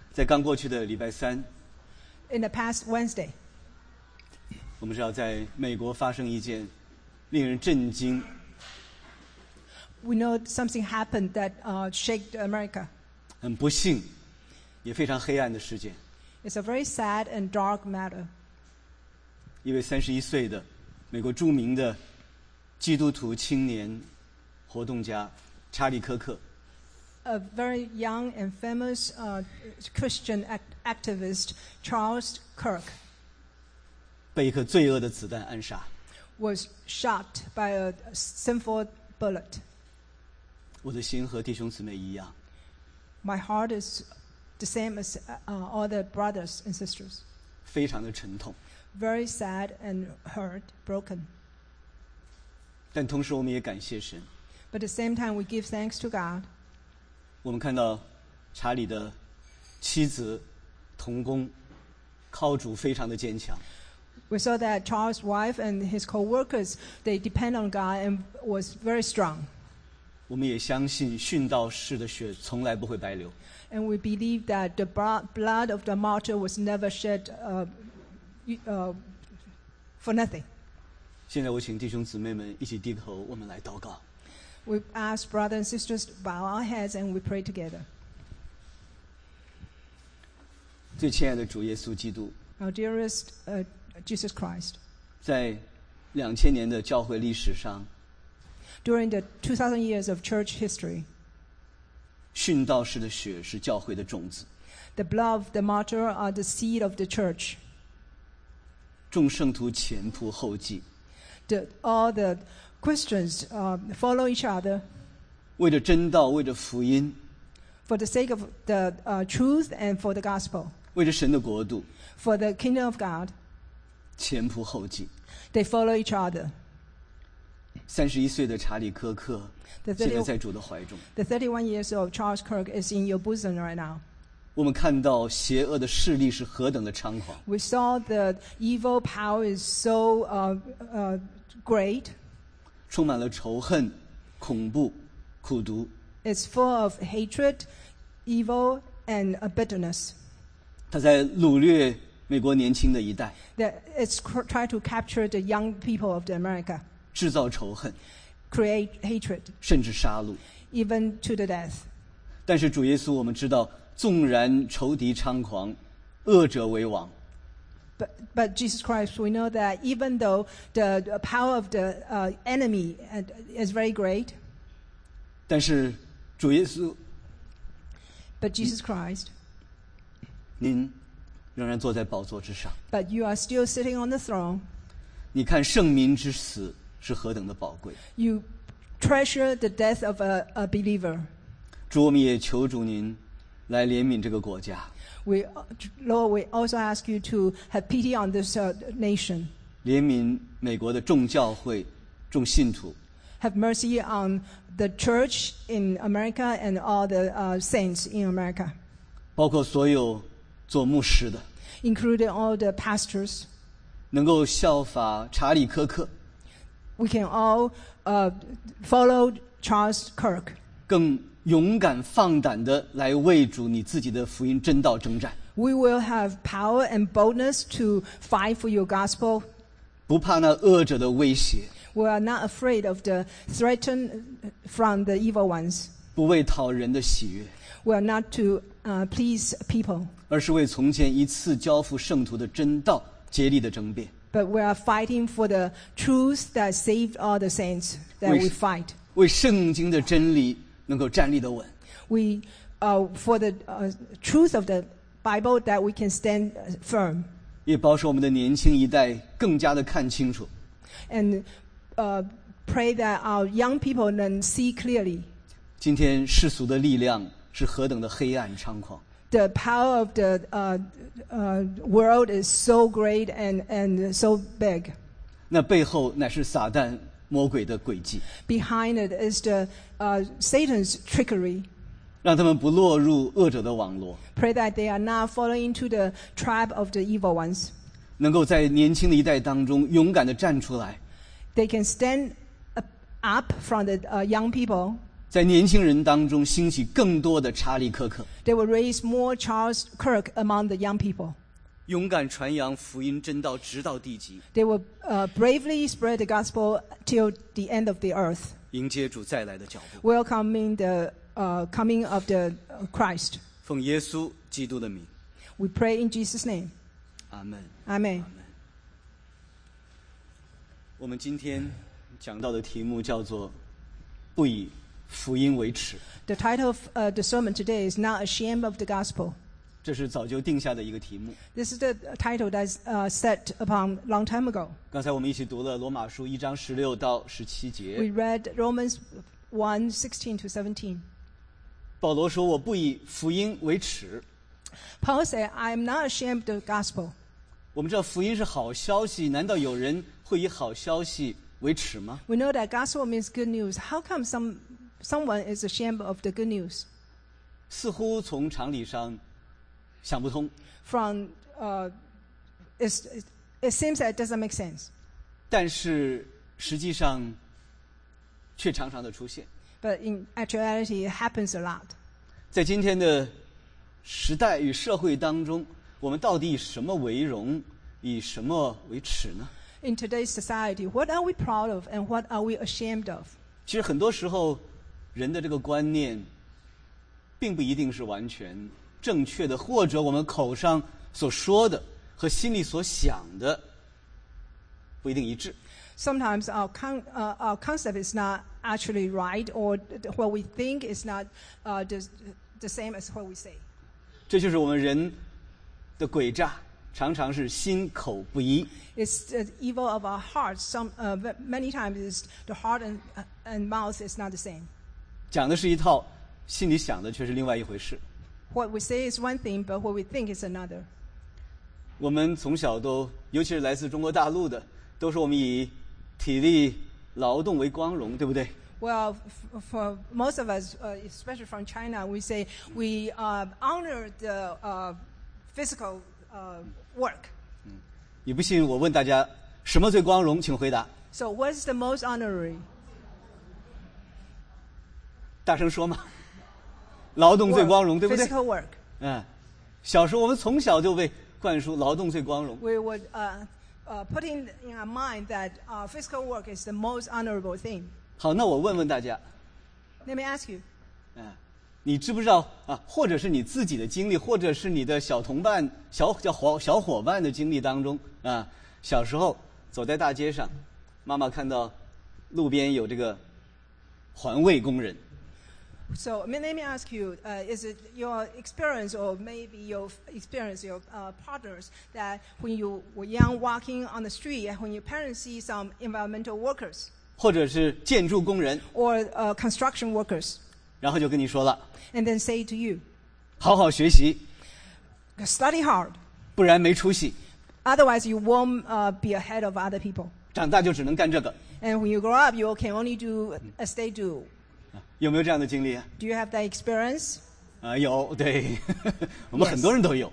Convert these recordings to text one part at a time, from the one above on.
在刚过去的礼拜三， In the past Wednesday, 我们知道在美国发生一件令人震惊、 we know something happened that shook America. 很不幸，也非常黑暗的事件。 It's a very sad and dark matter. 一位31岁的美国著名的基督徒青年活动家查理·科克， A very young and famous Christian activist, Charles Kirk, 被一颗罪恶的子弹暗杀。 was shot by a sinful bullet. 我的心和弟兄姊妹一样， My heart is the same as all the brothers and sisters. 非常的沉痛。 Very sad and hurt, broken. 但同时我们也感谢神， But at the same time, we give thanks to God. 我们看到查理的妻子同工靠主非常的坚强。 We saw that Charles' wife and his co-workers, they depend on God and was very strong. 我们也相信殉道士的血从来不会白流。 And we believe that the blood of the martyr was never shed for nothing. 现在我请弟兄姊妹们一起低头，我们来祷告。 We ask brothers and sisters to bow our heads and we pray together. 最亲爱的主耶稣基督， Our dearest Jesus Christ, 在2000年的教会历史上， during the 2,000 years of church history, 殉道士的血是教会的种子， the blood of the martyr are the seed of the church. 众圣徒前仆后继， All the Christians follow each other 为着真道，为着福音， for the sake of the truth and for the gospel, 为着神的国度， for the kingdom of God. 前仆后继。 They follow each other. 31岁的查理·科克 The 现在 31, 在主的怀中。 the 31 years old Charles Kirk is in your bosom right now. 我们看到邪恶的势力是何等的猖狂， We saw the evil power is so great. 充满了仇恨、恐怖、苦毒。 It's full of hatred, evil, and bitterness. 他在掳掠美国年轻的一代， It's trying to capture the young people of the America, 制造仇恨， create hatred, 甚至杀戮。 even to the death. 但是主耶稣，我们知道，纵然仇敌猖狂，恶者为王。 But Jesus Christ, we know that even though the power of the enemy is very great, 但是主耶稣， but Jesus Christ, 您仍然坐在宝座之上。 but you are still sitting on the throne. 你看圣民之死是何等的宝贵。 You treasure the death of a believer. 主，我们也求主您来怜悯这个国家， Lord, we also ask you to have pity on this nation. 怜悯美国的众教会、众信徒， Have mercy on the church in America and all the saints in America, 包括所有做牧师的， including all the pastors. 能够效法查理·科克， We can all follow Charles Kirk. 更勇敢放胆的来为主你自己的福音真道征战， We will have power and boldness to fight for your gospel. 不怕那恶者的威胁， We are not afraid of the threat from the evil ones. 不为讨人的喜悦， We are not to please people, 而是为从前一次交付圣徒的真道竭力的争辩， but we are fighting for the truth that saved all the saints that we fight. 为圣经的真理能够站立的稳。 We for the truth of the Bible that we can stand firm, 也保守我们的年轻一代更加的看清楚， and pray that our young people can see clearly 今天世俗的力量是何等的黑暗猖狂。 the power of the world is so great and so big. 那背后乃是撒旦魔鬼的诡计， Behind it is the Satan's trickery. 让他们不落入恶者的网络， Pray that they are not falling into the trap of the evil ones. 能够在年轻的一代当中勇敢地站出来， They can stand up from the young people, 在年轻人当中兴起更多的查理·科克， They will raise more Charles Kirk among the young people. 勇敢传扬福音真道，直到地极， They will bravely spread the gospel till the end of the earth, 迎接主再来的脚步。 welcoming the coming of the Christ. 奉耶稣基督的名， We pray in Jesus' name. 阿门。 Amen. 我们今天讲到的题目叫做“不以福音为耻 The title of the sermon today is Not Ashamed of the Gospel. ”， 这是早就定下的一个题目。 This is the title that's set upon long time ago. 刚才我们一起读了罗马书1章16到17节。 We read Romans 1:16 to 17. 保罗说：“我不以福音为耻。” Paul said, I am not ashamed of the gospel. 我们知道福音是好消息，难道有人会以好消息为耻吗？ We know that gospel means good news. How come someone is ashamed of the good news? 似乎从常理上想不通， It seems that it doesn't make sense. 但是实际上却常常的出现。 But in actuality, it happens a lot. 在今天的时代与社会当中，我们到底以什么为荣，以什么为耻呢？ In today's society, what are we proud of and what are we ashamed of? 其实很多时候，人的这个观念，并不一定是完全正确的，或者我们口上所说的和心里所想的不一定一致。 Sometimes our concept is not actually right, or what we think is not the same as what we say. 这就是我们人的诡诈，常常是心口不一。 It's the evil of our hearts. Many times, is the heart and mouth is not the same. 讲的是一套，心里想的却是另外一回事。 What we say is one thing, but what we think is another. 我们从小都，尤其是来自中国大陆的，都说我们以体力劳动为光荣，对不对？ Well, for most of us, especially from China, we say we honor the physical work. 你不信，我问大家，什么最光荣？请回答。 So, what is the most honorary? 大声说嘛。劳动最光荣，对不对？ Physical work. 嗯，小时候我们从小就被灌输劳动最光荣。 We would put in our mind that physical work is the most honorable thing. 好，那我问问大家， Let me ask you. 你知不知道啊？或者是你自己的经历，或者是你的小同伴、小伙伴的经历当中啊，小时候走在大街上，妈妈看到路边有这个环卫工人。 So let me ask you, is it your experience or maybe your experience, your partners, that when you were young walking on the street, when your parents see some environmental workers 或者是建筑工人， or construction workers, 然后就跟你说了， and then say to you, 好好学习， study hard, 不然没出息， otherwise you won't be ahead of other people. 长大就只能干这个。 And when you grow up, you can only do as they do. 有没有这样的经历啊？ Do you have that experience? 有，对，我们很多人都有。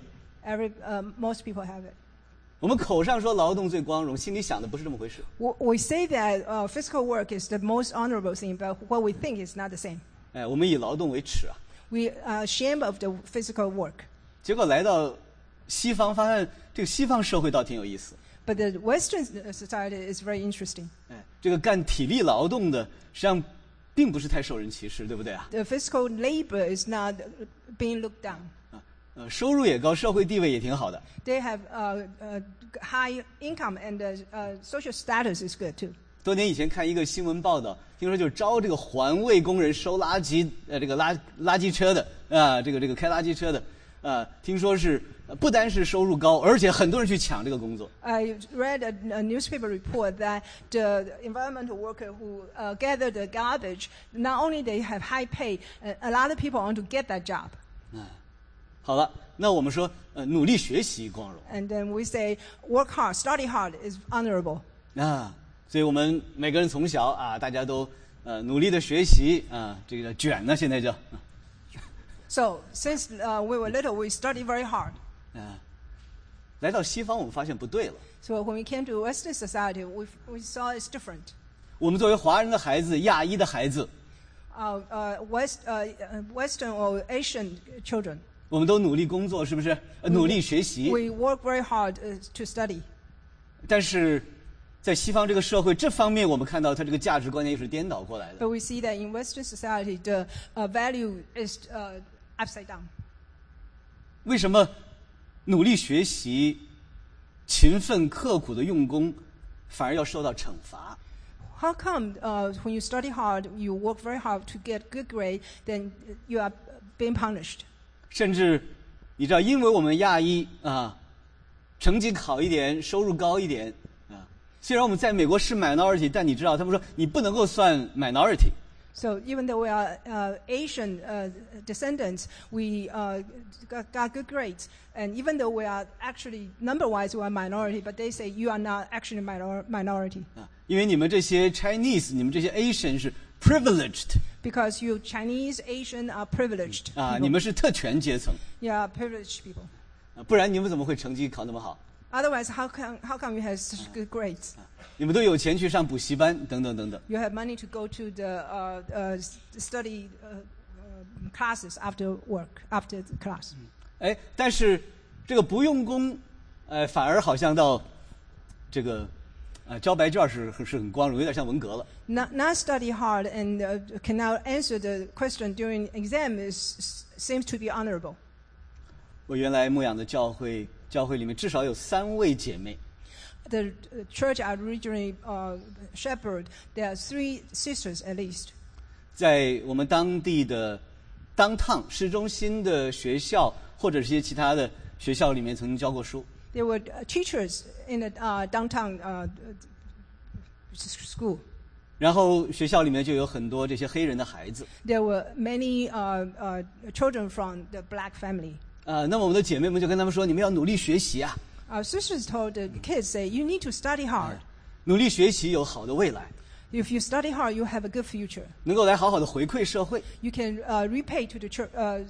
Most people have it. 我们口上说劳动最光荣，心里想的不是这么回事。 We say that physical work is the most honorable thing, but what we think is not the same. 我们以劳动为耻啊。 We are ashamed of the physical work. 结果来到西方，发现这个西方社会倒挺有意思。 But the Western society is very interesting. 这个干体力劳动的，实际上并不是太受人歧视，对不对啊？ The physical labor is not being looked down. 收入也高，社会地位也挺好的。 They have high income and social status is good too. 多年以前看一个新闻报道，听说就是招这个环卫工人收垃圾，这个垃圾车的啊，这个开垃圾车的，听说是不单是收入高，而且很多人去抢这个工作。 I read a newspaper report that the environmental worker who gather the garbage, not only they have high pay, a lot of people want to get that job. 好了，那我们说努力学习光荣 And then we say work hard, study hard is honorable. 啊，所以我们每个人从小啊，大家都努力的学习啊，这个卷呢现在叫。 So since we were little, we studied very hard. 来到西方，我们发现不对了。 So when we came to Western society, we saw it's different. 我们作为华人的孩子、亚裔的孩子， Western or Asian children. 我们都努力工作，是不是？努力学习。 We work very hard to study. 但是在西方这个社会，这方面我们看到它这个价值观念又是颠倒过来的。 But we see that in Western society, the value is upside down. 为什么努力学习、勤奋刻苦的用功，反而要受到惩罚？ How come when you study hard, you work very hard to get good grade, then you are being punished? 甚至你知道，因为我们亚裔啊，成绩好一点，收入高一点啊，虽然我们在美国是 minority， 但你知道，他们说你不能够算 minority。 So even though we are Asian descendants, we got good grades. And even though we are actually, number-wise, we are minority, but they say you are not actually minority. 啊，因为你们这些 Chinese， 你们这些 Asian 是 privileged。 Because you Chinese, Asian are privileged. 啊，你们是特权阶层。 You are privileged people. 啊，不然你们怎么会成绩考那么好？ Otherwise, how come you have such good grades? 你们都有钱去上补习班，等等等等。 You have money to go to the study classes after work, after the class. 哎，但是这个不用功，反而好像到这个交白卷是很光荣，有点像文革了。 Not study hard and cannot answer the question during exam seems to be honorable. 我原来牧养的教会里面至少有3位姐妹。 The church I originally shepherd, there are 3 sisters at least. 在我们当地的downtown市中心的学校或者是一些其他的学校里面曾经教过书。 There were teachers in the downtown school. 然后学校里面就有很多这些黑人的孩子。 There were many children from the black family. 那么我们的姐妹们就跟他们说：“你们要努力学习啊， Our sisters told the kids, say, you need to study hard. 努力学习有好的未来， If you study hard, you have a good future. 能够来好好的回馈社会。 You can repay to the society. ”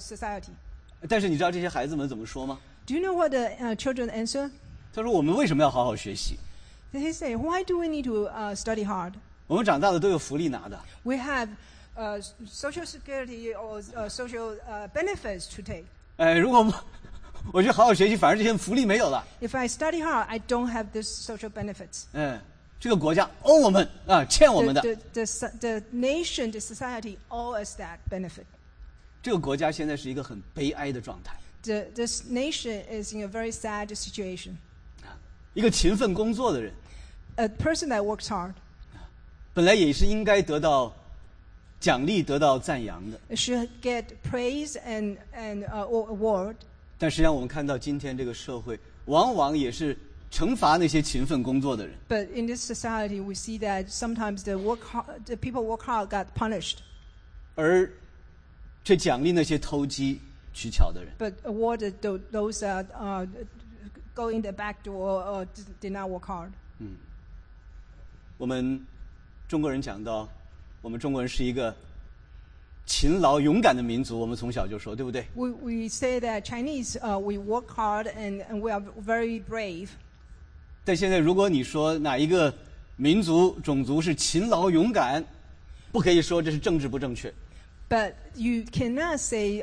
但是你知道这些孩子们怎么说吗？ Do you know what the children answer? 他说：“我们为什么要好好学习？ They say, why do we need to study hard? 我们长大了都有福利拿的。 We have social security or social benefits to take. 如果我去好好学习，反而这些福利没有了。 If I study hard, I don't have these social benefits. 这个国家owe我们啊，欠我们的。 The nation, the society owe us that benefit. 这个国家现在是一个很悲哀的状态。 This nation is in a very sad situation. 一个勤奋工作的人， A person that works hard 本来也是应该得到奖励、得到赞扬的。 should get praise and award. 但实际上，我们看到今天这个社会，往往也是惩罚那些勤奋工作的人。 But in this society, we see that sometimes the people work hard got punished, 而却奖励那些投机取巧的人。 but awarded those that go in the back door or did not work hard. 我们中国人讲到，我们中国人是一个勤劳勇敢的民族，我们从小就说，对不对？ We say that Chinese, we work hard and we are very brave. 但现在如果你说哪一个民族种族是勤劳勇敢，不可以说这是政治不正确。 But you cannot say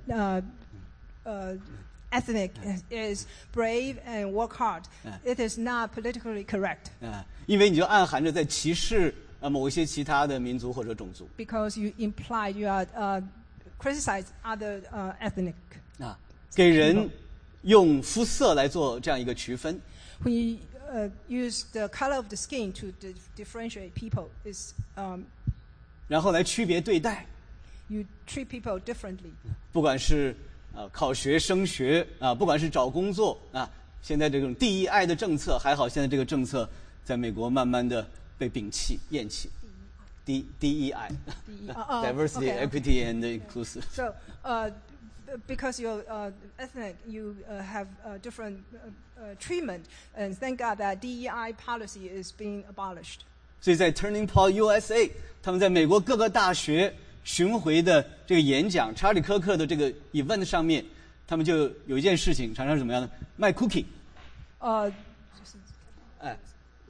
ethnic is brave and work hard. It is not politically correct. 因为你就暗含着在歧视某一些其他的民族或者种族。 Because you implied you are criticize other ethnic. 给人用肤色来做这样一个区分。 When you use the color of the skin to differentiate people, is 然后来区别对待。 you treat people differently. 不管是考学升学不管是找工作现在这种DEI的政策还好，现在这个政策在美国慢慢的被摒弃厌弃。DEI Diversity, Equity and Inclusive. So because you're ethnic, you have different treatment, and thank God that DEI policy is being abolished. 所以在 Turning Point USA， 他们在美国各个大学巡回的这个演讲，查理·科克的这个 event 上面，他们就有一件事情，常常是怎么样呢？卖 cookie。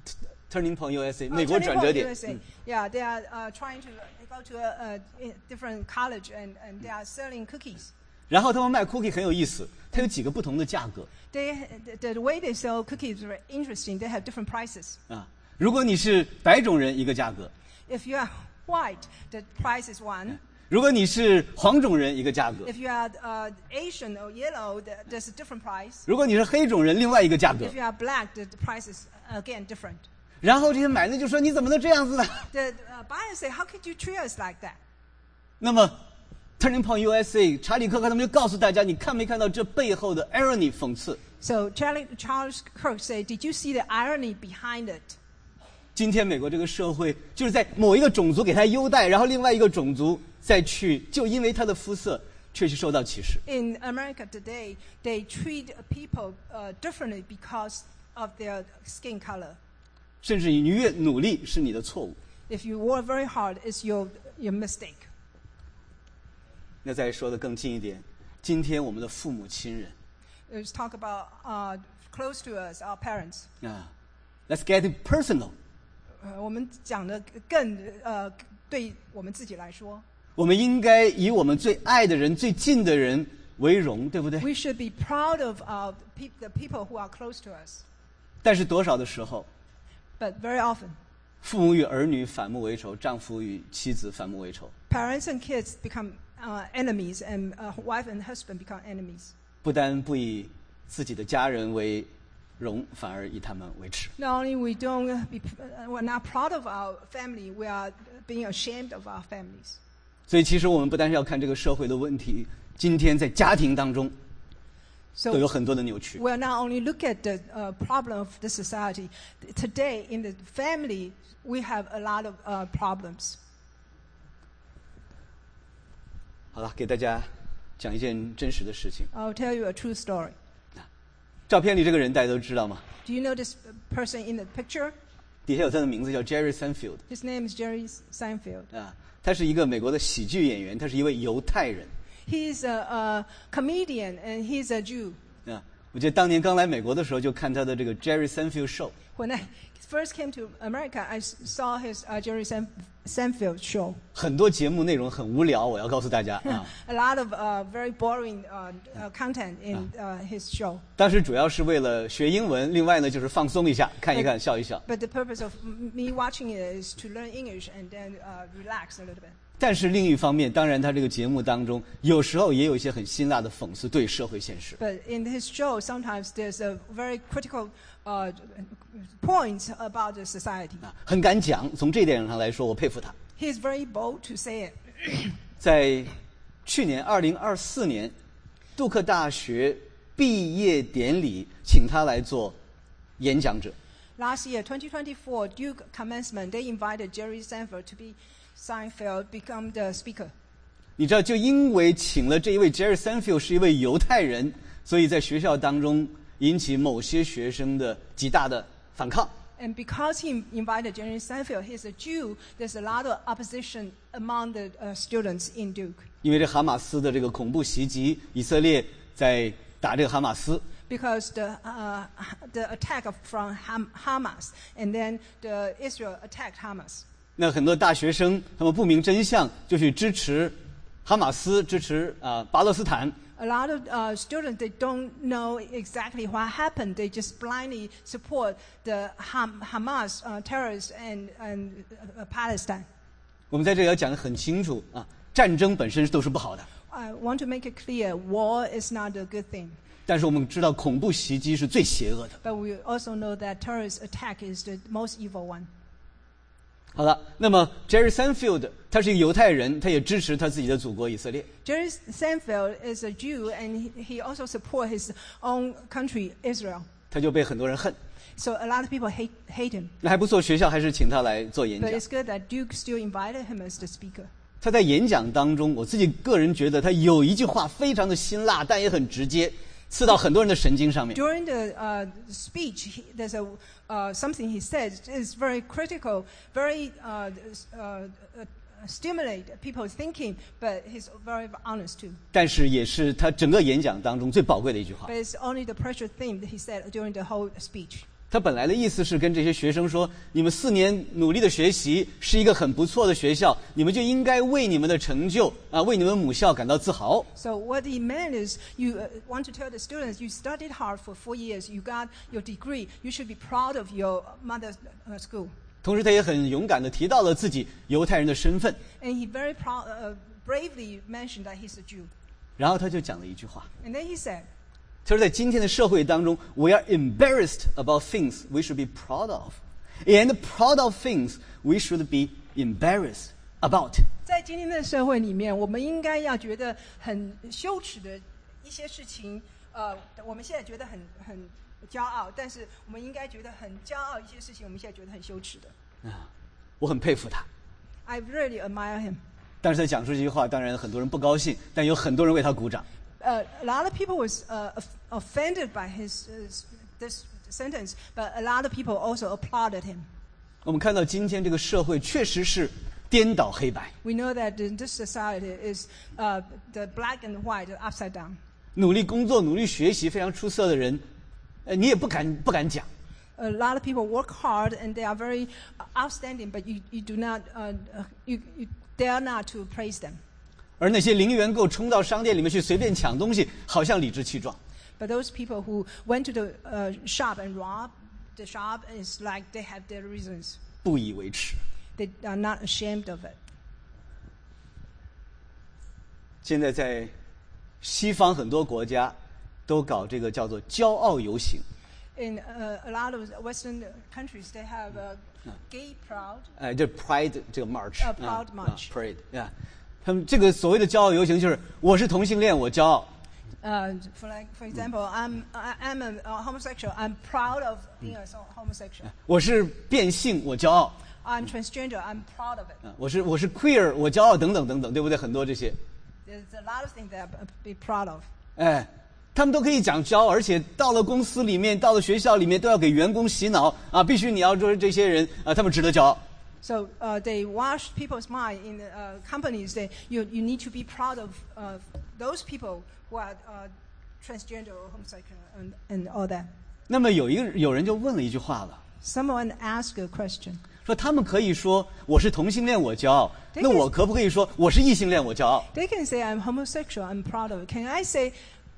Turning Point USA 美国转折点。 Yeah, they are trying to go to a different college and they are selling cookies. 然后他们卖 cookie 很有意思，它有几个不同的价格。 The way they sell cookies is very interesting. They have different prices. 啊，如果你是白种人，一个价格； If you are white, the price is one. 如果你是黄种人，一个价格； If you are Asian or yellow, there's a different price. 如果你是黑种人，另外一个价格。 If you are black, the price is again different. 然后这些买的就说：“你怎么能这样子呢 The buyers say, "How could you treat us like that?" ？” 那么 Turning Point USA 查理克他们就告诉大家：“你看没看到这背后的 irony 讽刺？ So Charles Kirk said, "Did you see the irony behind it?" 今天美国这个社会就是在某一个种族给他优待，然后另外一个种族再去就因为他的肤色却去受到歧视。 In America today, they treat people differently because of their skin color. 甚至你越努力是你的错误。 If you work very hard, it's your mistake. 那再说的更近一点，今天我们的父母亲人 Let's talk about close to us, our parents. 啊 ，Let's get it personal。 我们讲的更对我们自己来说， 我们应该以我们最爱的人、最近的人为荣，对不对？ we should be proud of the people who are close to us. 但是多少的时候， But very often, 父母与儿女反目为仇，丈夫与妻子反目为仇， parents and kids become enemies, and wife and husband become enemies. 不单不以自己的家人为荣，反而以他们为耻。 Not only we're not proud of our family, we are being ashamed of our families. 所以，其实我们不单是要看这个社会的问题，今天在家庭当中 So 都有很多的扭曲。 we'll not only look at the problem of the society. Today, in the family, we have a lot of problems. 好了，给大家讲一件真实的事情。 I'll tell you a true story. 照片里这个人大家都知道吗？ Do you know this person in the picture? 底下有他的名字叫 Jerry Seinfeld His name is Jerry Seinfeld. 啊，他是一个美国的喜剧演员，他是一位犹太人 He's a comedian and he's a Jew. 啊。我记得当年刚来美国的时候，就看他的这个 Jerry Seinfeld Show。 When I first came to America, I saw his Jerry Seinfeld show. 很多节目内容很无聊，我要告诉大家啊。 A lot of very boring content in his show. 当时主要是为了学英文，另外呢就是放松一下，看一看，笑一笑。 But the purpose of me watching it is to learn English and then relax a little bit. 但是另一方面，当然他这个节目当中，有时候也有一些很辛辣的讽刺对社会现实。 But in his show, sometimes there's a very critical points about the society. 啊，很敢讲。从这一点上来说，我佩服他。 He's very bold to say it. 在去年2024年，杜克大学毕业典礼，请他来做演讲者。 Last year, 2024, Duke commencement, they invited Jerry Seinfeld become the speaker. 你知道，就因为请了这一位 Jerry Seinfeld 是一位犹太人，所以在学校当中引起某些学生的极大的反抗。 And because he invited Jerry Seinfeld, he's a Jew, there's a lot of opposition among the students in Duke. 因为这哈马斯的这个恐怖袭击，以色列在打这个哈马斯。 Because the attack from Hamas, and then the Israel attacked Hamas. 那很多大学生他们不明真相，就去支持哈马斯，支持巴勒斯坦。 A lot of students, they don't know exactly what happened. They just blindly support the Hamas terrorists and Palestine. 我们在这里要讲得很清楚啊，战争本身都是不好的， I want to make it clear, war is not a good thing. 但是我们知道恐怖袭击是最邪恶的。 But we also know that terrorist attack is the most evil one. 好了，那么 Jerry Seinfeld 他是一个犹太人，他也支持他自己的祖国以色列。 Jerry Seinfeld is a Jew, and he also supports his own country, Israel. 他就被很多人恨。 So a lot of people hate him. 那还不错，学校还是请他来做演 But 讲。 it's good that Duke still invited him as the speaker. 他在演讲当中，我自己个人觉得他有一句话非常的辛辣，但也很直接，刺到很多人的神经上面。 During the speech, there's something he said is very critical, very stimulate people's thinking, but he's very honest too. 但是也是他整个演讲当中最宝贵的一句话。 But it's only the precious thing that he said during the whole speech. 他本来的意思是跟这些学生说，你们4年努力的学习是一个很不错的学校，你们就应该为你们的成就为你们母校感到自豪。 So what he meant is you want to tell the students, you studied hard for 4 years, you got your degree, you should be proud of your mother's school. 同时他也很勇敢地提到了自己犹太人的身份， And he very bravely mentioned that he's a Jew. 然后他就讲了一句话， And then he said, 他说在今天的社会当中 we are embarrassed about things we should be proud of, and proud of things we should be embarrassed about. 在今天的社会里面，我们应该要觉得很羞耻的一些事情，我们现在觉得很骄傲，但是我们应该觉得很骄傲一些事情，我们现在觉得很羞耻的。 我很佩服他， I really admire him. 但是他讲出这句话，当然很多人不高兴，但有很多人为他鼓掌。 A lot of people was offended by this sentence, but a lot of people also applauded him. 我们看到今天这个社会确实是颠倒黑白， We know that in this society is the black and white upside down. 努力工作、努力学习非常出色的人，你也不敢讲。 A lot of people work hard and they are very outstanding, but you do not you dare not to praise them. 而那些零元购冲到商店里面去随便抢东西，好像理直气壮。 But those people who went to the shop and robbed the shop is like they have their reasons. 不以为耻。 They are not ashamed of it. 现在在西方很多国家都搞这个叫做骄傲游行。 In a lot of Western countries, they have a gay proud. 这 Pride 这个 March， Proud March. Parade， 他们这个所谓的骄傲游行就是我是同性恋，我骄傲。 For example, I'm a homosexual. I'm proud of being a homosexual. 我是变性，我骄傲。 I'm transgender. I'm proud of it. 我是 queer， 我骄傲，等等等等，对不对？很多这些， There's a lot of things that I be proud of. 他们都可以讲骄傲，而且到了公司里面，到了学校里面，都要给员工洗脑必须你要说这些人他们值得骄傲。 So they wash people's mind in companies. You need to be proud of those people who are transgender or homosexual and all that. 那么有人就问了一句话了， Someone asked a question. 说他们可以说我是同性恋，我骄傲， They 那 can- 我可不可以说我是异性恋，我骄傲？ They can say I'm homosexual. I'm proud of it. Can I say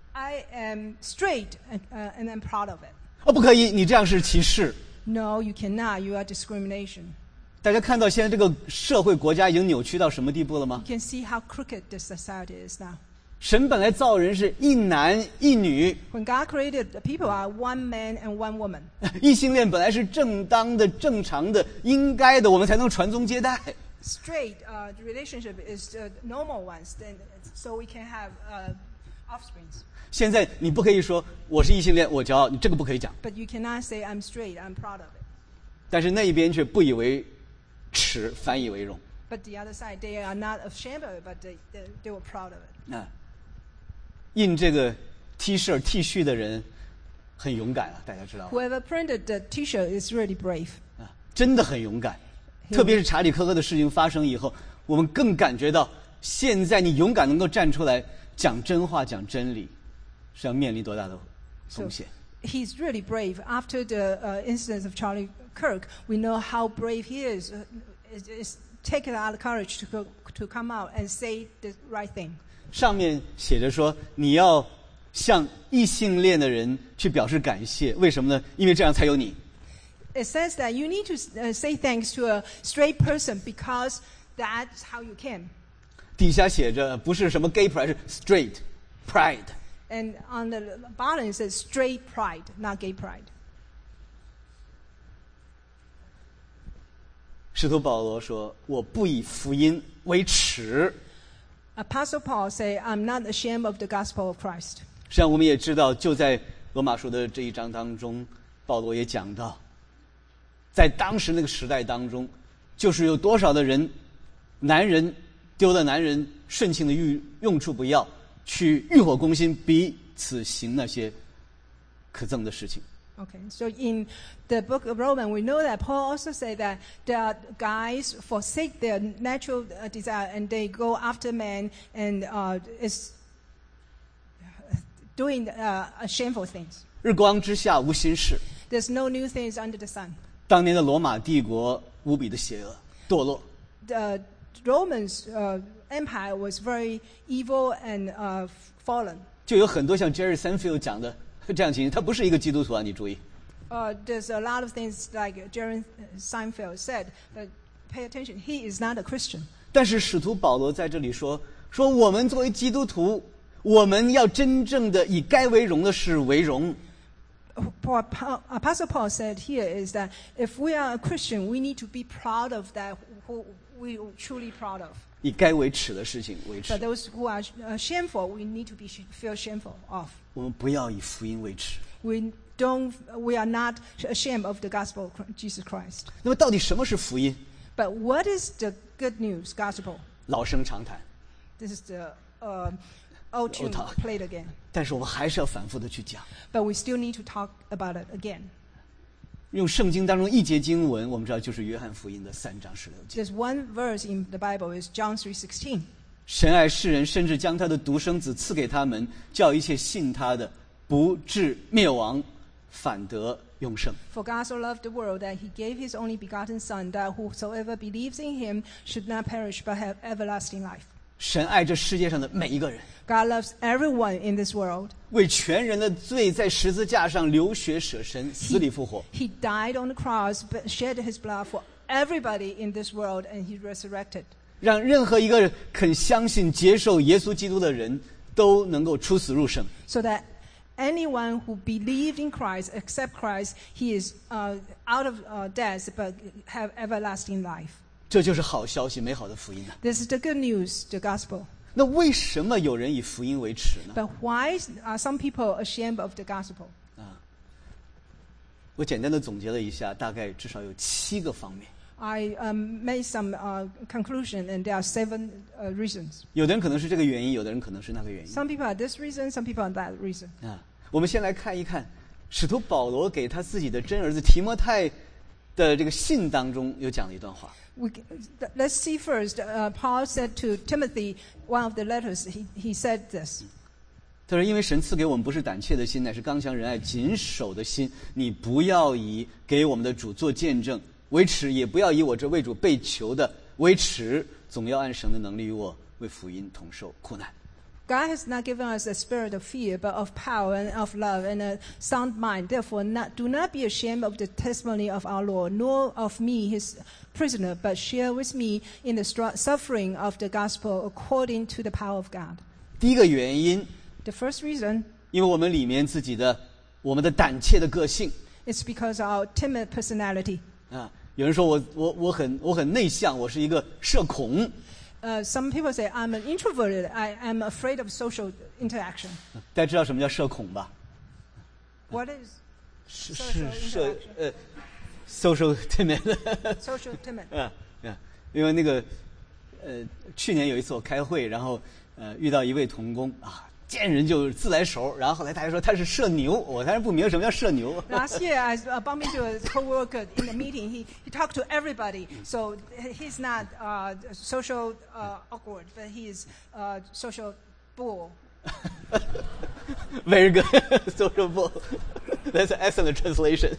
I am straight and I'm proud of it? 不可以，你这样是歧视。 No, you cannot. You are discrimination. 大家看到现在这个社会国家已经扭曲到什么地步了吗？ You can see how crooked this society is now. 神本来造人是一男一女， When God created the people are one man and one woman. 异性恋本来是正当的、正常的、应该的，我们才能传宗接代。 Straight relationship is the normal ones, then, so we can have offsprings. 现在你不可以说我是异性恋，我骄傲，你这个不可以讲。 But you cannot say I'm straight, I'm proud of it. 但是那一边却不以为耻，反以为荣。 But the other side, they are not ashamed of it, but they were proud of it. 印这个 T 恤的人很勇敢大家知道吗？ Whoever printed the T-shirt is really brave. 真的很勇敢。特别是查理科克的事情发生以后，我们更感觉到，现在你勇敢能够站出来讲真话、讲真理，是要面临多大的风险。 He's really brave. After the incidents of Charlie Kirk, we know how brave he is. It's taken a lot of courage to come out and say the right thing. 上面写着说，你要向异性恋的人去表示感谢，为什么呢？因为这样才有你。 It says that you need to say thanks to a straight person because that's how you can. 底下写着不是什么 gay pride， 是 straight pride。 And on the bottom it says straight pride, not gay pride. 使徒保罗说：“我不以福音为耻。” Apostle Paul say, I'm not ashamed of the gospel of Christ. 实际上，我们也知道，就在罗马书的这一章当中，保罗也讲到，在当时那个时代当中，就是有多少的人，男人丢了男人顺情的用处不要，去欲火攻心，彼此行那些可憎的事情。 Okay, so in the book of Romans, we know that Paul also said that there are guys forsake their natural desire and they go after men and is doing shameful things. 日光之下无心事。 There's no new things under the sun. 当年的罗马帝国无比的邪恶堕落， The Romans empire was very evil and fallen. 就有很多像 Jerry Seinfeld 讲的这样情形，他不是一个基督徒啊，你注意。 There's a lot of things like Jerry Seinfeld said, but pay attention, he is not a Christian. 但是使徒保罗在这里说我们作为基督徒，我们要真正的以该为荣的事为荣。 Apostle Paul said here is that if we are a Christian, we need to be proud of that who we are truly proud of. 以该为耻的事情为耻 But。those who are shameful, we need to feel shameful of. 我们不要以福音为耻。 We are not ashamed of the gospel of Jesus Christ. 那么到底什么是福音？ But what is the good news gospel? 老生常谈， This is the old tune talk. played again. 但是我们还是要反复的去讲。 But we still need to talk about it again. 用圣经当中一节经文，我们知道就是约翰福音的3章16节。 There's one verse in the Bible is John 3:16. 神爱世人，甚至将他的独生子赐给他们，叫一切信他的不至灭亡，反得永生。 For God so loved the world that he gave his only begotten Son, that whosoever believes in him should not perish but have everlasting life. 神爱这世界上的每一个人， God loves everyone in this world. 为全人的罪在十字架上流血舍身，死里复活。 He died on the cross, but shed his blood for everybody in this world, and he resurrected. 让任何一个肯相信、接受耶稣基督的人都能够出死入生。 So that anyone who believes in Christ, accept Christ, he is out of death, but have everlasting life. 这就是好消息、美好的福音呢。 This is the good news, the gospel. 那为什么有人以福音为耻呢？ But why are some people ashamed of the gospel? 我简单的总结了一下，大概至少有7个方面。 I made some conclusion, and there are 7 reasons. 有的人可能是这个原因，有的人可能是那个原因。 Some people are this reason, some people are that reason. 我们先来看一看，使徒保罗给他自己的真儿子提摩太的这个信当中有讲了一段话。 Let's see first. Paul said to Timothy, one of the letters, he said this. 他说：“因为神赐给我们不是胆怯的心，乃是刚强仁爱、谨守的心。你不要以给我们的主做见证为耻，也不要以我这为主被囚的为耻，总要按神的能力与我为福音同受苦难。” God has not given us a spirit of fear, but of power and of love and a sound mind. Therefore, do not be ashamed of the testimony of our Lord, nor of me, his prisoner, but share with me in the suffering of the gospel according to the power of God. 第一个原因， The first reason 因为我们里面我们的胆怯的个性 is because of our timid personality. 有人说我很内向，我是一个社恐。 Some people say, I'm an introverted. I am afraid of social interaction. 大家知道什么叫社恐吧？ What is 是 social interaction? social timid。 Social timid. 因为那个去年有一次我开会，然后遇到一位同工见人就自来熟，然后后来大家说他是社牛，我当然不明白什么叫社牛。 Last year, I bumped into a co-worker in the meeting. He talked to everybody, so he's not social awkward, but he is social bull. Very good, social bull. That's an excellent translation.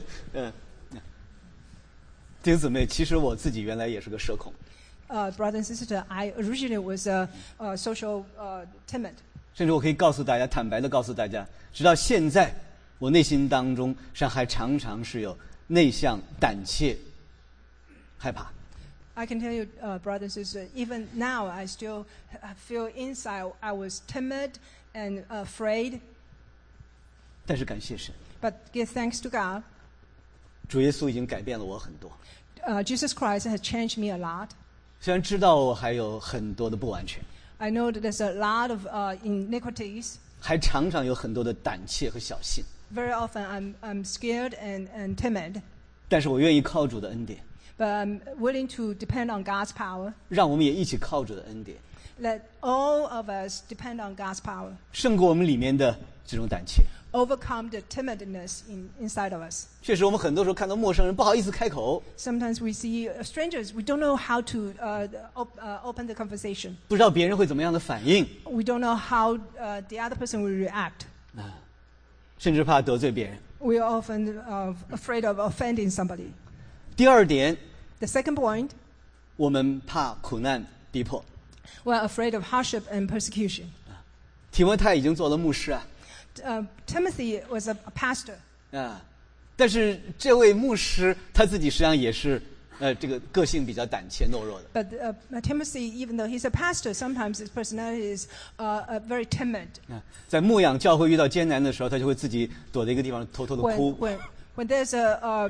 弟兄姊妹，其实我自己原来也是个社恐。 Brother and sister, I originally was social timid. 甚至我可以告诉大家，坦白的告诉大家，直到现在，我内心当中上还常常是有内向、胆怯、害怕。 I can tell you, brother and sister, even now I still feel inside I was timid and afraid. 但是感谢神， But give thanks to God. 主耶稣已经改变了我很多。 Jesus Christ has changed me a lot. 虽然知道我还有很多的不完全， I know that there's a lot of iniquities. 还常常有很多的胆怯和小心。 Very often I'm scared and timid. 但是我愿意靠主的恩典， But I'm willing to depend on God's power. 让我们也一起靠主的恩典， Let all of us depend on God's power. 胜过我们里面的这种胆怯。 Overcome the timidness inside of us. 确实，我们很多时候看到陌生人不好意思开口， Sometimes we see strangers. We don't know how to open the conversation. 不知道别人会怎么样的反应， We don't know how the other person will react. 甚至怕得罪别人。 We are often afraid of offending somebody. 第二点， The second point, 我们怕苦难逼迫。 we're afraid of hardship and persecution. 提摩太已经做了牧师啊， Timothy was a pastor. 但是这位牧师他自己实际上也是这个个性比较胆怯懦弱的。 But Timothy, even though he's a pastor, sometimes his personality is very timid. 在牧养教会遇到艰难的时候，他就会自己躲在一个地方偷偷的哭。 When there's a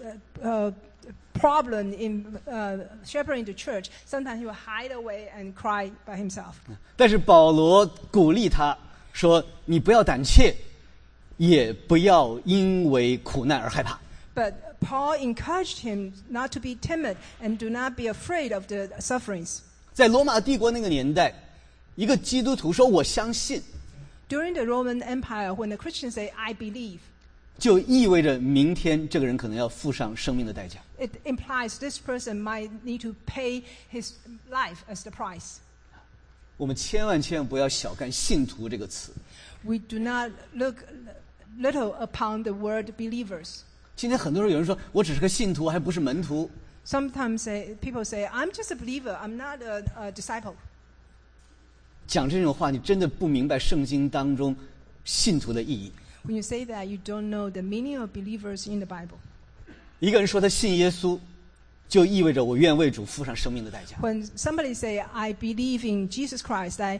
problem in shepherding the church, sometimes he will hide away and cry by himself. 但是保罗鼓励他说：“你不要胆怯，也不要因为苦难而害怕。” But Paul encouraged him not to be timid and do not be afraid of the sufferings. 在罗马帝国那个年代，一个基督徒说“我相信”， During the Roman Empire, when the Christians say, I believe, 就意味着明天这个人可能要付上生命的代价。 it implies this person might need to pay his life as the price. 我们千万不要小看信徒这个词。 We do not look little upon the word believers. 今天很多人有人说我只是个信徒，还不是门徒。 Sometimes people say, I'm just a believer, I'm not a disciple. 讲这种话，你真的不明白圣经当中信徒的意义。 When you say that, you don't know the meaning of believers in the Bible. 一个人说他信耶稣，就意味着我愿为主付上生命的代价。 When somebody say, I believe in Jesus Christ, that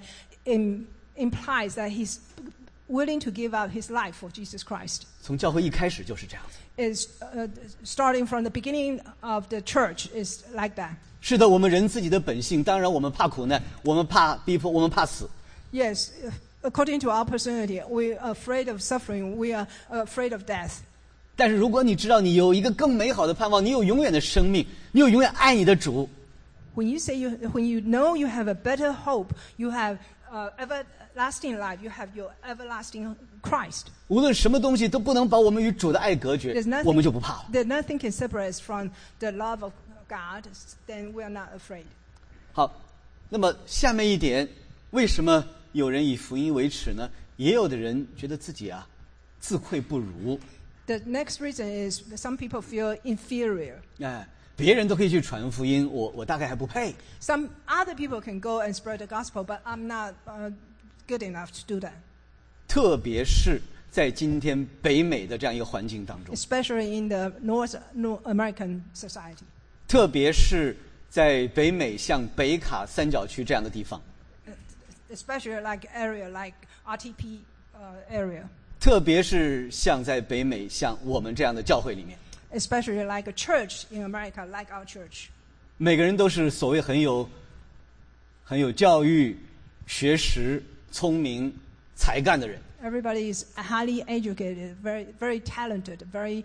implies that he's willing to give up his life for Jesus Christ. 从教会一开始就是这样子。 Is starting from the beginning of the church is like that. 是的，我们人自己的本性，当然我们怕苦难，我们怕逼迫，我们怕死。 Yes, according to our personality, we are afraid of suffering, we are afraid of death. 但是如果你知道你有一个更美好的盼望，你有永远的生命，你有永远爱你的主， When you know you have a better hope, you have everlasting life, you have your everlasting Christ. 无论什么东西都不能把我们与主的爱隔绝 There's， 我们就不怕了。 nothing can separate us from the love of God, then we are not afraid. 好，那么下面一点，为什么有人以福音为耻呢？也有的人觉得自己自愧不如。 The next reason is some people feel inferior. 别人都可以去传福音，我大概还不配。 Some other people can go and spread the gospel, but I'm not good enough to do that. 特别是在今天北美的这样一个环境当中， Especially in the North American society. 特别是在北美像北卡三角区这样的地方， Especially like area like RTP area. 特别是像在北美像我们这样的教会里面， Especially like a church in America, like our church. 每个人都是所谓很有教育、学识、聪明、才干的人。 Everybody is highly educated, very talented, very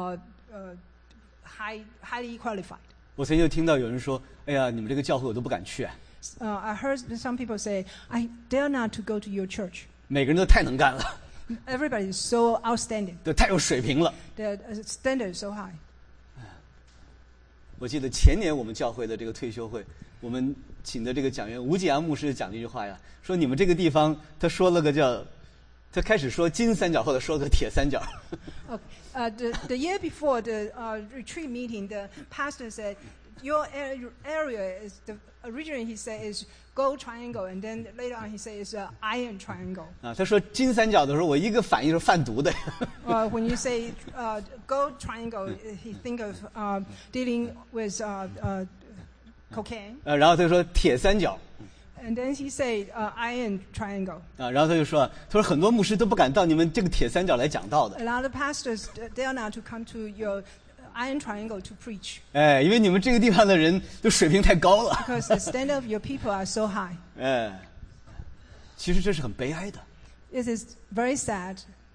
highly qualified. 我曾经就听到有人说：“哎呀，你们这个教会我都不敢去啊， I heard some people say, I dare not to go to your church. 每个人都太能干了， Everybody is so outstanding. 都太有水平了。” The standard is so high. 我记得前年我们教会的这个退休会，我们请的这个讲员吴继阳牧师讲了一句话呀，说你们这个地方，他说了个叫，他开始说金三角，后来说个铁三角。 The year before the retreat meeting, the pastor said, your area is originally he said is gold triangle, and then later on he said is iron triangle. 他说金三角的时候，我一个反应是贩毒的。 When you say gold triangle, he think of dealing with cocaine. 然后他说铁三角。 And then he said iron triangle. 然后他就说，他说很多牧师都不敢到你们这个铁三角来讲道的。 A lot of pastors dare not to come to your iron triangle to preach. 因为你们这个地方的人都水平太高了。 Because the standard of your people are so high. 其实这是很悲哀的。 It is very sad.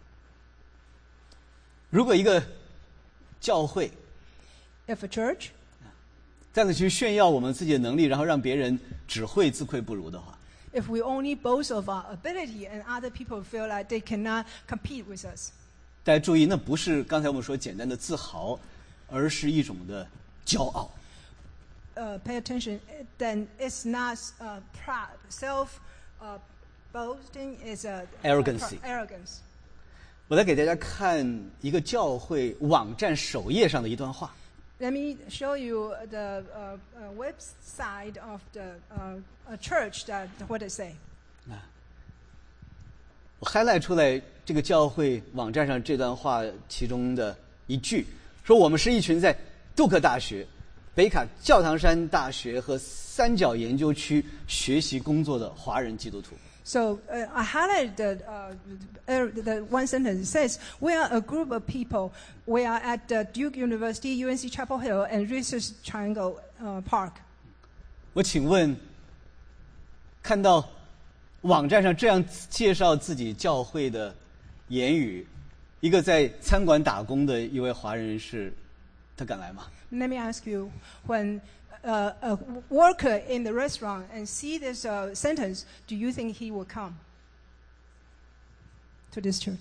如果一个教会 If a church 这样子去炫耀我们自己的能力，然后让别人只会自愧不如的话， if we only boast of our ability and other people feel like they cannot compete with us. 大家注意，那不是刚才我们说简单的自豪，而是一种的骄傲。 Pay attention. Then it's not proud. Boasting is Arrogancy. Arrogance. 我来给大家看一个教会网站首页上的一段话。 Let me show you the website of the church that what they say. 我 highlight 出来这个教会网站上这段话其中的一句，说我们是一群在杜克大学、北卡教堂山大学和三角研究区学习工作的华人基督徒。 So I highlighted the one sentence. It says, "We are a group of people. We are at Duke University, UNC Chapel Hill, and Research Triangle Park." 我请问，看到网站上这样介绍自己教会的言语，一个在餐馆打工的一位华人人士，他敢来吗？ Let me ask you, when a worker in the restaurant and see this sentence, do you think he will come to this church?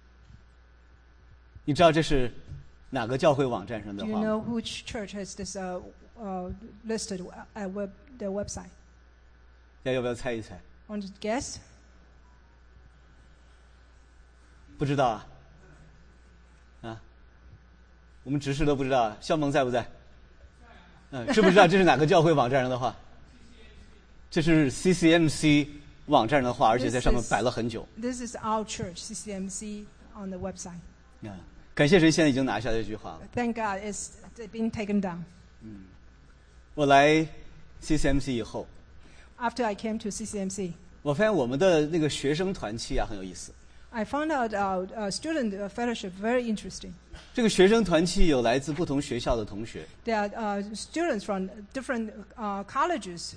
你知道这是哪个教会网站上的 Do you 话 know 吗？ which church has this listed at their website? 大家要不要猜一猜？ Want to guess? 不知道啊？啊？我们执事都不知道啊？肖萌在不在？知不知道这是哪个教会网站上的话？这是 CCMC 网站上的话，而且在上面摆了很久。 This is our church, CCMC, on the website. 感谢神，现在已经拿下这句话了。 Thank God it's been taken down. 我来 CCMC 以后， After I came to CCMC, 我发现我们的那个学生团契啊很有意思。 I found out our student fellowship very interesting. 这个学生团契有来自不同学校的同学， There are students from different colleges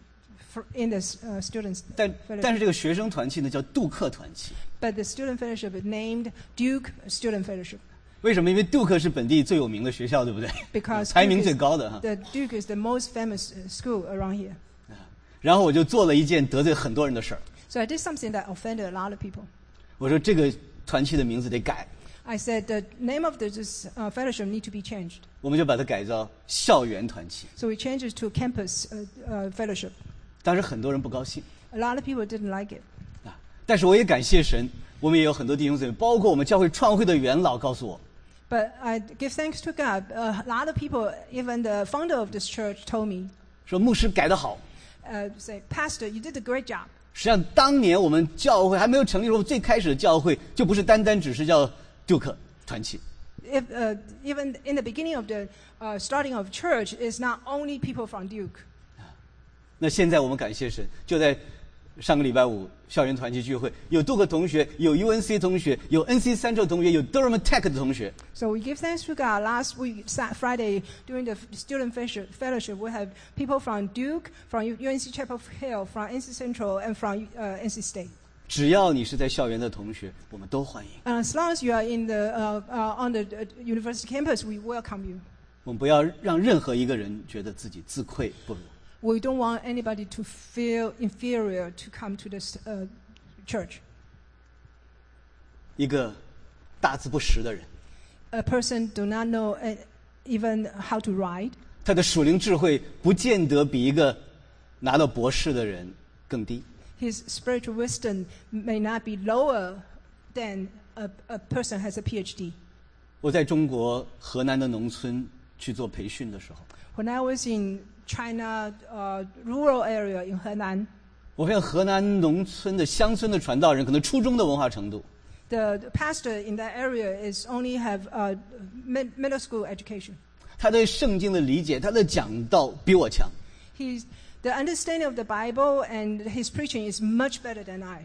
in this students 但 fellowship. 是这个学生团契呢叫杜克团契。 But the student fellowship is named Duke Student Fellowship 为什么？因为杜克是本地最有名的学校，对不对？ because 排名 Duke 最 is, 高的哈。 the Duke is the most famous school around here. 然后我就做了一件得罪很多人的事儿， So I did something that offended a lot of people. 我说这个团契的名字得改， I said the name of this fellowship need to be changed. 我们就把它改叫校园团契。 So we changed it to campus fellowship. 当时很多人不高兴 A lot of people didn't like it. 啊，但是我也感谢神，我们也有很多弟兄姊妹，包括我们教会创会的元老告诉我， But I give thanks to God. A lot of people, even the founder of this church, told me, 说牧师改得好。 say, Pastor, you did a great job. 实际上，当年我们教会还没有成立的时候，最开始的教会就不是单单只是叫杜克团契， If, even in the beginning of the starting of church, it's not only people from Duke. 那现在我们感谢神，就在上个礼拜五校园团契聚会，有杜克同学，有 UNC 同学，有 NC Central 同学，有 Durham Tech 的同学。 So we give thanks to God. Last week, Friday, during the student fellowship, we have people from Duke, from UNC Chapel Hill, from NC Central, and from NC State. 只要你是在校园的同学，我们都欢迎。 And as long as you are in the on the university campus, we welcome you. 我们不要让任何一个人觉得自己自愧不如。 We don't want anybody to feel inferior to come to this church. 一个大字不识的人， A person do not know even how to write. 他的属灵智慧不见得比一个拿到博士的人更低。 His spiritual wisdom may not be lower than a person has a PhD. 我在中国河南的农村去做培训的时候， When I was in China rural area in Henan, 我发现河南农村的乡村的传道人可能初中的文化程度， the pastor in that area is only have middle school education. 他对圣经的理解，他的讲道比我强。 The understanding of the Bible and his preaching is much better than I.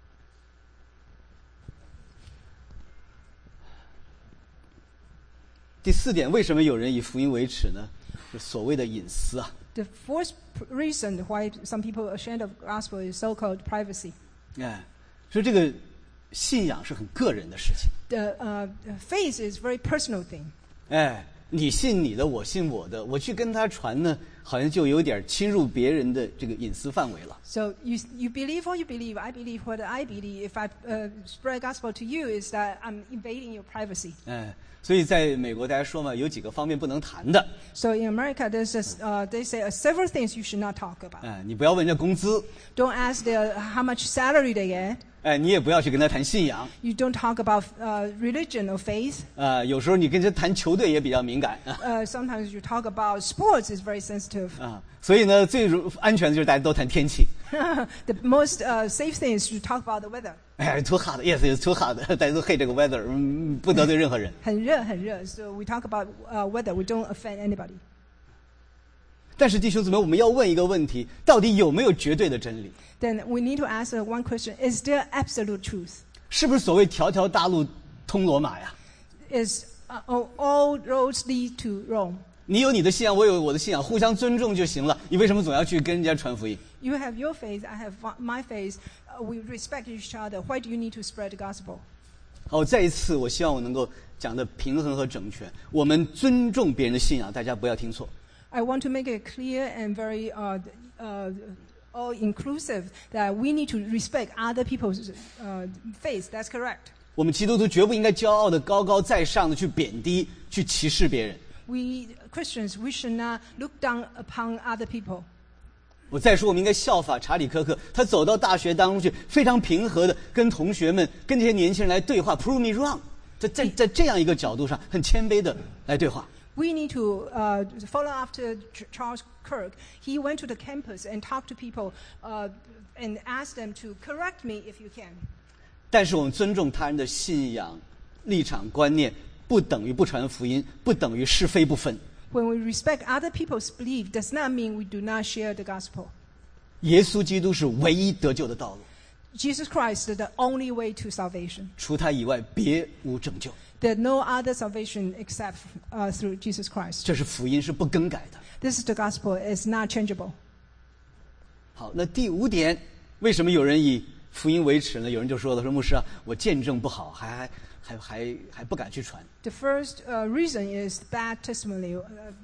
第四点，为什么有人以福音为耻呢？是所谓的隐私啊。 The fourth reason why some people are ashamed of gospel is so-called privacy. 哎，说这个信仰是很个人的事情。 The faith is very personal thing. 哎，你信你的，我信我的，我去跟他传呢，好像就有点侵入别人的这个隐私范围了。 So you believe what you believe. I believe what I believe. If I spread gospel to you, is that I'm invading your privacy. 哎，所以在美国大家说嘛，有几个方面不能谈的。 So in America, they say several things you should not talk about. 哎，你不要问人家工资， Don't ask how much salary they get. 你也不要去跟他谈信仰。 You don't talk about religion or faith. 有时候你跟他谈球队也比较敏感 Sometimes you talk about sports is very sensitive. 所以呢，最安全的就是大家都谈天气。 The most safe thing is to talk about the weather. Too hot, yes, it's too hot. 大家都 hate 这个 weather， 不得罪任何人。 很热很热 So we talk about weather. We don't offend anybody. 但是弟兄姊妹，我们要问一个问题：到底有没有绝对的真理？ Then we need to answer one question: Is there absolute truth? 是不是所谓条条大路通罗马呀？ Is all roads lead to Rome? 你有你的信仰，我有我的信仰，互相尊重就行了。你为什么总要去跟人家传福音？ You have your faith, I have my faith. We respect each other. Why do you need to spread the gospel? 好，再一次，我希望我能够讲的平衡和整全。我们尊重别人的信仰，大家不要听错。 I want to make it clear and very all-inclusive that we need to respect other people's faith. That's correct. 我们基督徒绝不应该骄傲的高高在上的去贬低、去歧视别人。 We Christians, we should not look down upon other people. 我再说，我们应该效法查理·科克，他走到大学当中去，非常平和的跟同学们、跟这些年轻人来对话 ，prove me wrong。在这样一个角度上，很谦卑的来对话。 We need to follow after Charles Kirk. He went to the campus and talked to people and asked them to correct me if you can. 但是我们尊重他人的信仰、立场、观念，不等于不传福音，不等于是非不分。 When we respect other people's belief, does not mean we do not share the gospel. 耶稣基督是唯一得救的道路， Jesus Christ is the only way to salvation. 除他以外别无拯救。 There's no other salvation except through Jesus Christ. 这是福音，是不更改的。 This is the gospel. It's not changeable. 好，那第5点，为什么有人以福音为耻呢？有人就说了，说牧师啊，我见证不好，还不敢去传。 The first reason is bad testimony.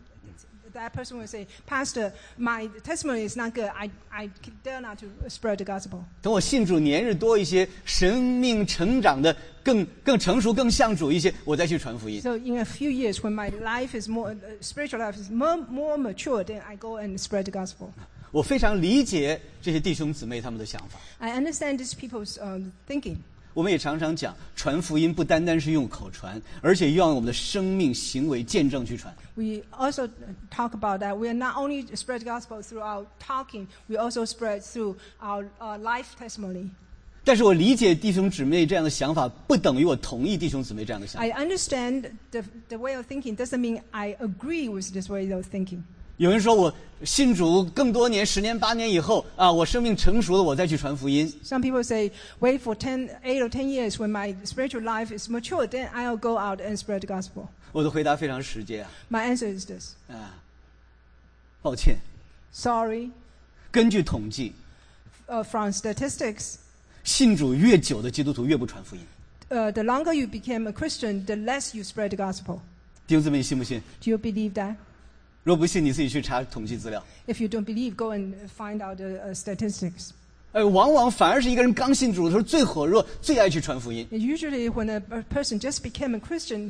That person will say, Pastor, my testimony is not good. I dare not to spread the gospel. 等我信主年日多一些，生命成长的更成熟、更像主一些，我再去传福音。 So in a few years, when my life is more, spiritual life is more mature, then I go and spread the gospel. 我非常理解这些弟兄姊妹他们的想法。 I understand these people's thinking. 我们也常常讲，传福音不单单是用口传，而且要用我们的生命、行为、见证去传。 We also talk about that. We are not only spread the gospel through our talking, we also spread through our life testimony. 但是我理解弟兄姊妹这样的想法，不等于我同意弟兄姊妹这样的想法。 I understand the way of thinking doesn't mean I agree with this way of thinking. 有人说我信主更多年，10年8年以后啊，我生命成熟了，我再去传福音。 Some people say, wait for 8 or 10 years when my spiritual life is mature, then I'll go out and spread the gospel. 我的回答非常直接 My answer is this. 抱歉， Sorry. 根据统计， From statistics, 信主越久的基督徒越不传福音。 the longer you become a Christian, the less you spread the gospel. 弟兄姊妹，你信不信？ Do you believe that? 若不信，你自己去查统计资料。 If you don't believe, go and find out the statistics. 往往反而是一个人刚信主的时候最火热、最爱去传福音。 Usually, when a person just became a Christian,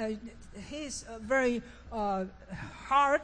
he's very hard,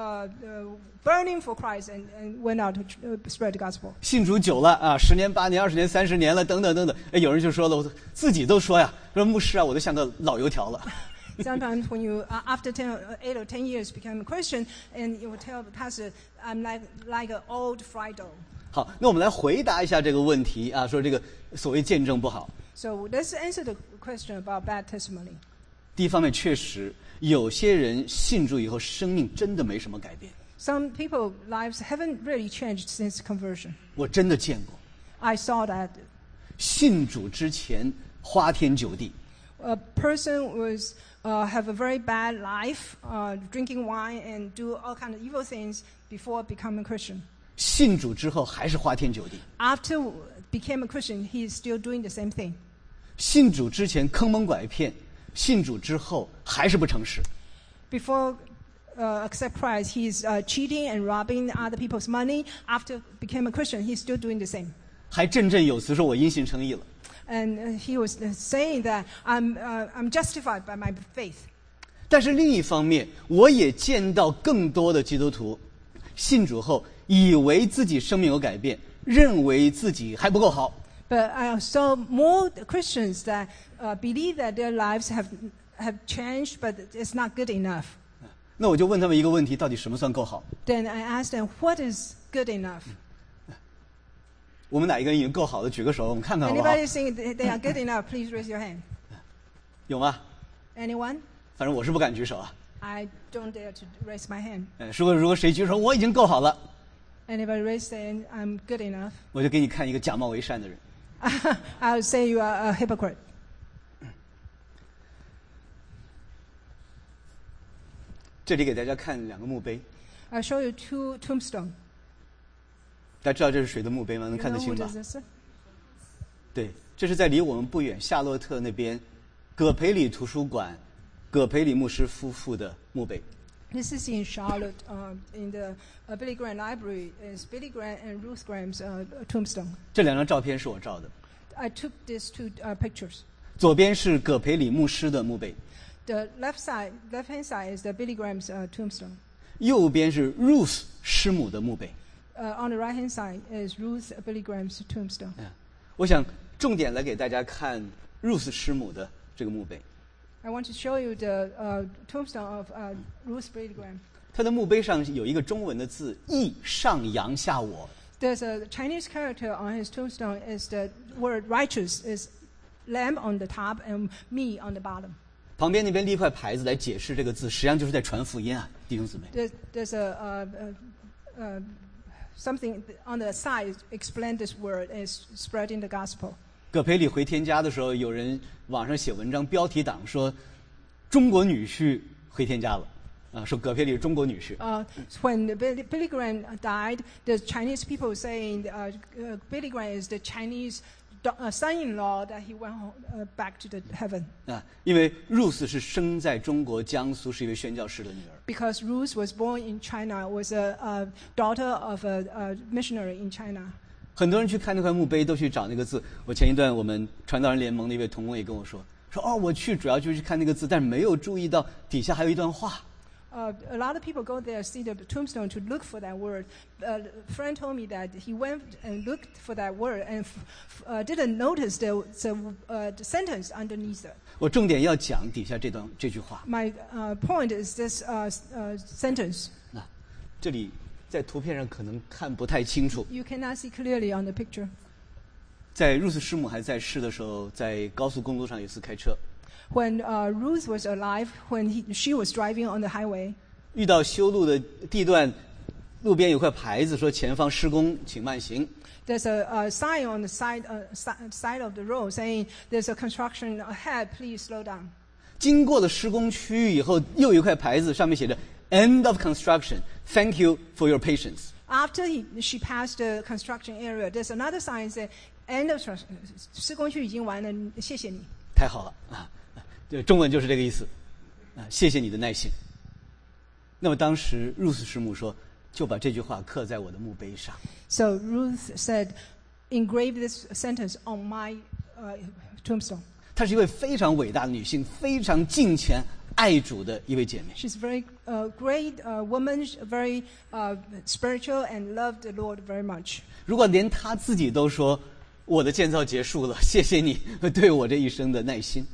burning for Christ, and went out to spread the gospel. 信主久了啊，10年8年、20年、30年了，等等等等。有人就说了，我自己都说呀，说牧师啊，我都像个老油条了。 Sometimes when you, after 8 or 10 years, become a Christian, and you will tell the pastor, I'm like an old fried dough. 好，那我们来回答一下这个问题啊，说这个所谓见证不好。 So let's answer the question about bad testimony. 第一方面，确实有些人信主以后，生命真的没什么改变。 Some people's lives haven't really changed since conversion. 我真的见过， I saw that 信主之前花天酒地， a person was have a very bad life, drinking wine and do all kind of evil things before becoming a Christian. 信主之后还是花天酒地。 After became a Christian, he is still doing the same thing. 信主之前坑蒙拐骗，信主之后还是不诚实。 Before accept Christ, he is cheating and robbing other people's money. After became a Christian, he's still doing the same. 还振振有词说我因信称义了。 And he was saying that I'm justified by my faith. 但是另一方面，我也见到更多的基督徒信主后，以为自己生命有改变，认为自己还不够好。 But I saw more Christians that believe that their lives have changed, but it's not good enough. 那我就问他们一个问题：到底什么算够好？ Then I asked them, what is good enough? 我们哪一个人已经够好的？举个手，我们看看好不好？ Anybody think they are good enough? Please raise your hand. 有吗？ Anyone? 反正我是不敢举手啊。 I don't dare to raise my hand. 如果谁举手，我已经够好了， Anybody raise saying I'm good enough? 我就给你看一个假冒为善的人。 I would say you are a hypocrite. 这里给大家看2个墓碑， I'll show you 2 tombstones. 大家知道这是谁的墓碑吗？能 You 看 know 得 who 清吧 this？is? 对，这是在离我们不远夏洛特那边葛培理图书馆葛培理牧师夫妇的墓碑。 This is in Charlotte, in the Billy Graham Library. Is Billy Graham and Ruth Graham's tombstone. 这2张照片是我照的， I took these 2 pictures. 左边是葛培理牧师的墓碑， The left-hand side is the Billy Graham's tombstone. 右边是 Ruth 师母的墓碑。 On the right-hand side is Ruth Billy Graham's tombstone. 我想重点来给大家看 Ruth 师母的这个墓碑。 I want to show you the tombstone of Ruth Billy Graham. 她的墓碑上有一个中文的字“义上扬下我 There's a Chinese character on his tombstone. Is the word righteous is lamb on the top and me on the bottom. ”， 旁边那边立一块牌子来解释这个字，实际上就是在传福音啊，弟兄姊妹。 There's something on the side explain this word is spreading the gospel. 葛培理回天家的时候，有人网上写文章，标题党说中国女婿回天家了，啊，说葛培理是中国女婿。 When Billy Graham died, the Chinese people saying Billy Graham is the Chinese son-in-law that he went back to the heaven. 啊，因为 Ruth 是生在中国江苏，是一位宣教士的女儿。 Because Ruth was born in China, was a daughter of a missionary in China. 很多人去看那块墓碑，都去找那个字。我前一段我们传道人联盟的一位同工也跟我说哦，我去主要就是去看那个字，但是没有注意到底下还有一段话。 A lot of people go there, see the tombstone to look for that word. A friend told me that he went and looked for that word and didn't notice the sentence underneath it. 我重点要讲底下这句话。 My point is this sentence. 那这里在图片上可能看不太清楚。 You cannot see clearly on the picture. 在 Ruth 师母还在世的时候，在高速公路上有一次开车， When Ruth was alive, when she was driving on the highway, 遇到修路的地段，路边有块牌子说前方施工，请慢行。 there's a sign on the side of the road saying there's a construction ahead, please slow down. 经过了施工区域以后，又有一块牌子，上面写着 "End of construction. Thank you for your patience." After she passed the construction area, there's another sign saying end of 施工区已经完了，谢谢你。 太好了啊！对，中文就是这个意思啊，谢谢你的耐心。那么当时 Ruth 师母说，就把这句话刻在我的墓碑上。 So Ruth said, engrave this sentence on my tombstone. 她是一位非常伟大的女性，非常敬虔爱主的一位姐妹。 She's a very great woman, very spiritual and loved the Lord very much. 如果连她自己都说我的建造结束了，谢谢你对我这一生的耐心。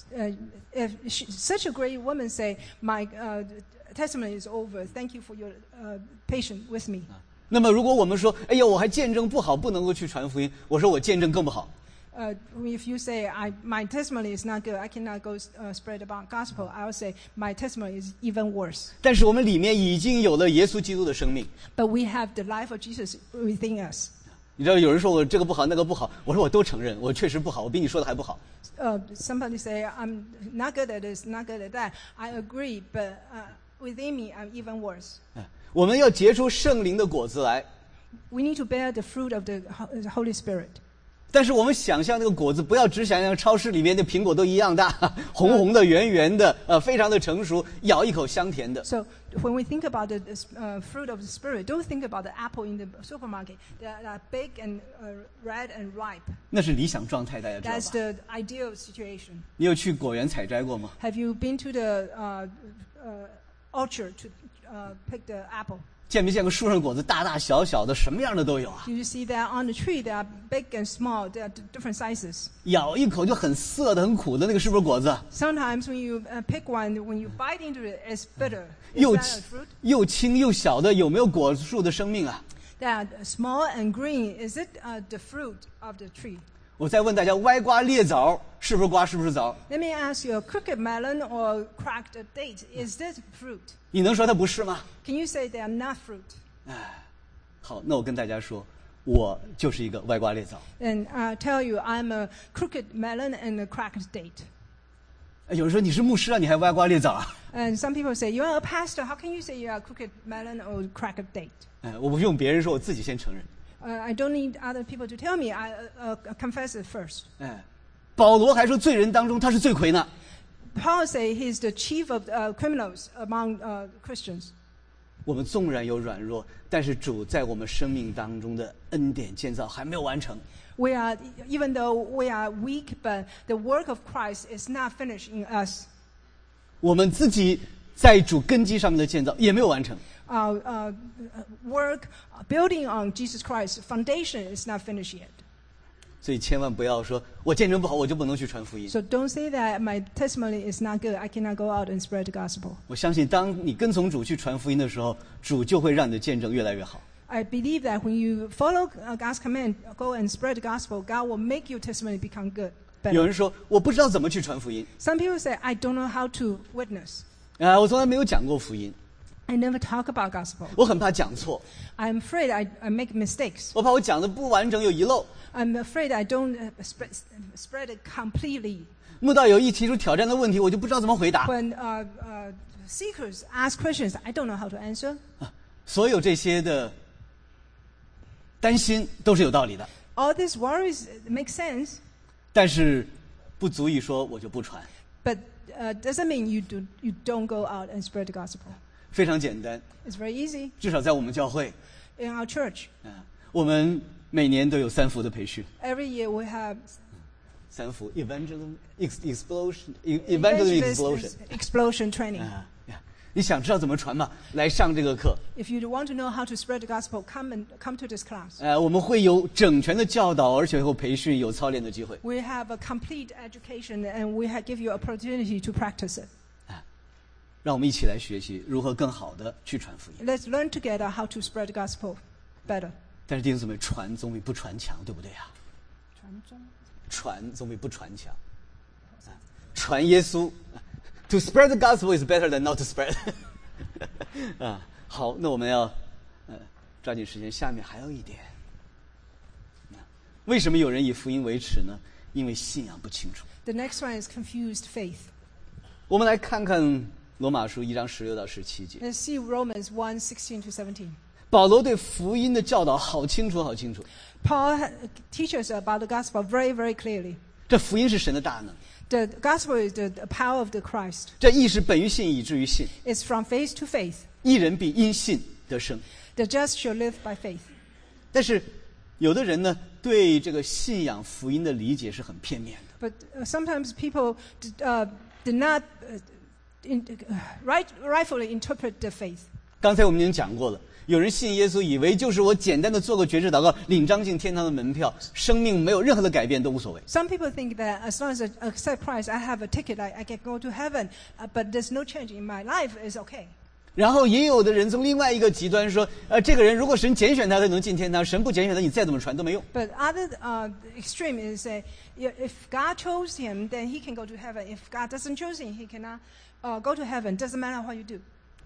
If such a great woman say, my testimony is over, thank you for your patience with me. 那么如果我们说，哎呀，我还见证不好，不能够去传福音，我说我见证更不好。 If you say my testimony is not good, I cannot go spread about gospel, I will say my testimony is even worse. 但是我们里面已经有了耶稣基督的生命。 But we have the life of Jesus within us. 你知道有人说我这个不好那个不好，我说我都承认，我确实不好，我比你说的还不好。 Somebody say I'm not good at this, not good at that. I agree, but within me I'm even worse. 我们要结出圣灵的果子来， We need to bear the fruit of the Holy Spirit. 但是我们想象那个果子，不要只想象超市里面的苹果都一样大，红红的、圆圆的，非常的成熟，咬一口香甜的。 So when we think about the fruit of the Spirit, don't think about the apple in the supermarket. They are big and red and ripe. 那是理想状态，大家知道 That's 吧？ the ideal situation. 你有去果园采摘过吗？ Have you been to the orchard to pick the apple? 见没见过树上的果子大大小小的，什么样的都有啊？ You see that on the tree, they are big and small, they are different sizes. 咬一口就很涩的、很苦的那个是不是果子？ Sometimes when you pick one, when you bite into it, it's bitter. Is 又 that a fruit? 又轻又小的，有没有果树的生命啊？ They are small and green. Is it the fruit of the tree? 我再问大家，歪瓜裂枣是不是瓜？是不是枣？ Let me ask you, a crooked melon or cracked date, is this fruit? 你能说它不是吗？ Can you say they are not fruit? 好，那我跟大家说，我就是一个歪瓜裂枣。 And I tell you, I'm a crooked melon and a cracked date. 有人说你是牧师啊，你还歪瓜裂枣啊？ And some people say, you're a pastor, how can you say you are a crooked melon or cracked date? 我不用别人说，我自己先承认。 I don't need other people to tell me. I confess it first. 保罗还说，罪人当中他是罪魁呢。 Paul say he's the chief of criminals among Christians. 我们纵然有软弱，但是主在我们生命当中的恩典建造还没有完成。 We are, even though we are weak, but the work of Christ is not finished in us. 我们自己在主根基上面的建造也没有完成。 Our work building on Jesus Christ's foundation is not finished yet. 所以千万不要说我见证不好，我就不能去传福音。 So don't say that my testimony is not good. I cannot go out and spread the gospel. 我相信，当你跟从主去传福音的时候，主就会让你的见证越来越好。 I believe that when you follow God's command, go and spread the gospel, God will make your testimony become good. 有 Better. 人说我不知道怎么去传福音， Some people say, I don't know how to witness. 我从来没有讲过福音， I never talk about gospel. 我很怕讲错， I'm afraid I make mistakes. 我怕我讲的不完整有遗漏。 I'm afraid I don't spread it completely. 慕道友一提出挑战的问题，我就不知道怎么回答。 When seekers ask questions, I don't know how to answer. 所有这些的担心都是有道理的， All these worries make sense, 但是不足以说我就不传。 but doesn't mean you don't go out and spread the gospel. 非常简单， It's very easy. 至少在我们教会， In our church, 我们每年都有3幅的培训。 every year we have 3幅 evangelism explosion evangelist explosion training. 你想知道怎么传吗？来上这个课。 If you want to know how to spread the gospel, come to this class. 我们会有整全的教导，而且会有培训、有操练的机会。 We have a complete education, and we give you opportunity to practice it. 让我们一起来学习如何更好的去传福音。 Let's learn together how to spread the gospel better. 但是弟兄姊妹，传总比不传强，对不对呀？传总比不传强。传耶稣 ，to spread the gospel is better than not to spread 。好，那我们要抓紧时间。下面还有一点，为什么有人以福音为耻呢？因为信仰不清楚。 The next one is confused faith. 我们来看看罗马书1章16到17节。 Let's see Romans 1:16 to 17. 保罗对福音的教导好清楚，好清楚。 Paul teaches about the gospel very, very clearly. 这福音是神的大能， The gospel is the power of the Christ. 这义是本于信，以至于信。 It's from faith to faith. 义人必因信得生。 The just shall live by faith. 但是，有的人呢，对这个信仰福音的理解是很片面的。 But sometimes people did not rightfully interpret the faith. 刚才我们已经讲过了，有人信耶稣，以为就是我简单的做个决志祷告，领张进天堂的门票，生命没有任何的改变都无所谓。 Some people think that as long as I accept Christ, I have a ticket, I can go to heaven, but there's no change in my life, it's okay. 然后也有的人从另外一个极端说，这个人如果神拣选他，他能进天堂；神不拣选他，你再怎么传都没用。 But other extreme is if God chose him, then he can go to heaven. If God doesn't choose him, he cannot go to heaven. Doesn't matter what you do.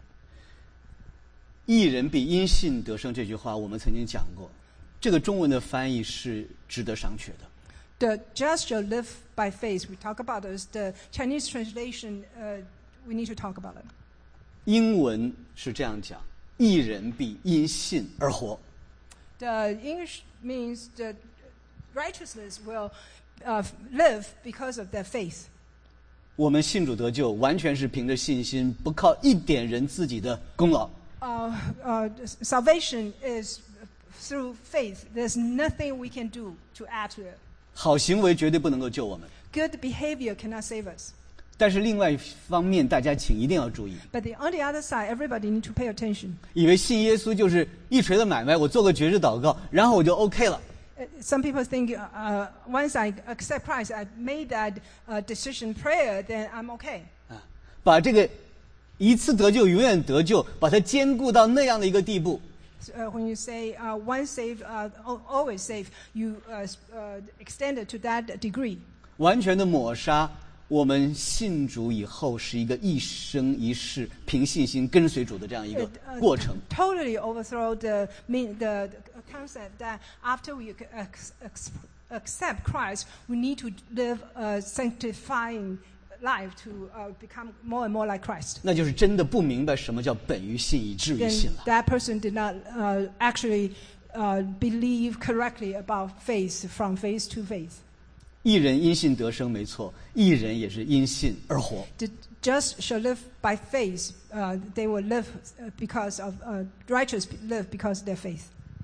义人必因信得生这句话，我们曾经讲过，这个中文的翻译是值得商榷的。 The just shall live by faith. We talk about this. The Chinese translation, we need to talk about it. 英文是这样讲：义人必因信而活。 The English means that righteousness will live because of their faith. 我们信主得救，完全是凭着信心，不靠一点人自己的功劳。 Salvation is through faith. There's nothing we can do to add to it. 好行为绝对不能够救我们， Good behavior cannot save us. 但是另外一方面，大家请一定要注意， But on the other side, everybody need to pay attention. 以为信耶稣就是一锤子买卖，我做个绝志祷告，然后我就 OK 了。 Some people think once I accept Christ, I made that decision prayer, then I'm okay. 把这个一次得救永远得救，把它兼顾到那样的一个地步。 When you say once saved, always saved, you extend it to that degree. 完全的抹杀我们信主以后是一个一生一世凭信心跟随主的这样一个过程。 Totally overthrow the concept that after we accept Christ, we need to live a sanctifying life to become more and more like Christ. 那就是真的不明白什么叫本于信以至于信 Then 了。 that person did not actually believe correctly about faith, from faith to faith. 义人因信得生，没错，义人也是因信而活。 The just shall live by faith. They will live because of righteous live because of their faith.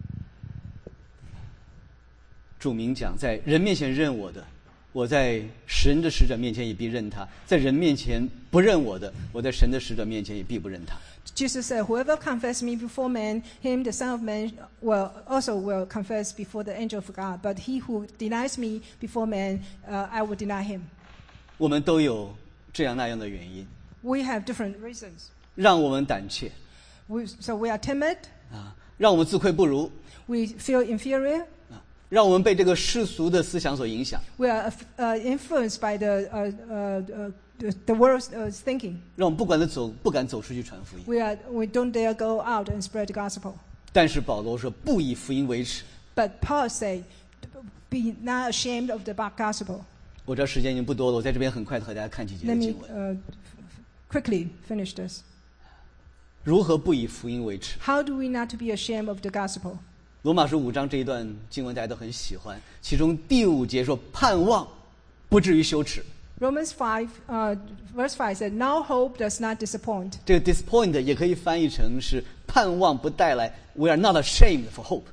主明讲，在人面前认我的，我在神的使者面前也必认他；在人面前不认我的，我在神的使者面前也必不认他。 Jesus said, "Whoever confesses me before men, him the Son of Man will confess before the angel of God. But he who denies me before men, I will deny him." 我们都有这样那样的原因， We have different reasons. 让我们胆怯 So we are timid. 啊，让我们自愧不如 We feel inferior. 啊，让我们被这个世俗的思想所影响， We are influenced by the world's thinking. 让我们不敢走出去传福音。 We don't dare go out and spread the gospel. 但是保罗说，不以福音为耻。 But Paul said, "Be not ashamed of the gospel." 我知道时间已经不多了，我在这边很快的和大家看几节 Let 的 me 经文。 quickly finish this. 如何不以福音为耻？ How do we not to be ashamed of the gospel? 罗马书5章这一段经文大家都很喜欢，其中第5节说：“盼望不至于羞耻。” Romans 5, verse 5 said, "Now hope does not disappoint." 这个 disappoint 也可以翻译成是盼望不带来 ，We are not ashamed for hope。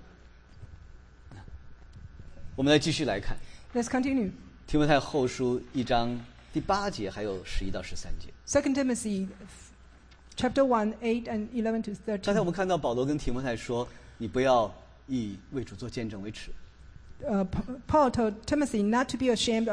我们来继续来看 Let's continue. 提摩太后书1章第8节，还有11到13节。 2 Timothy, chapter 1, 8 and 11 to 刚才我 13. 们看到保罗跟提摩太说：“你不要以为主做见证为耻。” Paul told Timothy not to be ashamed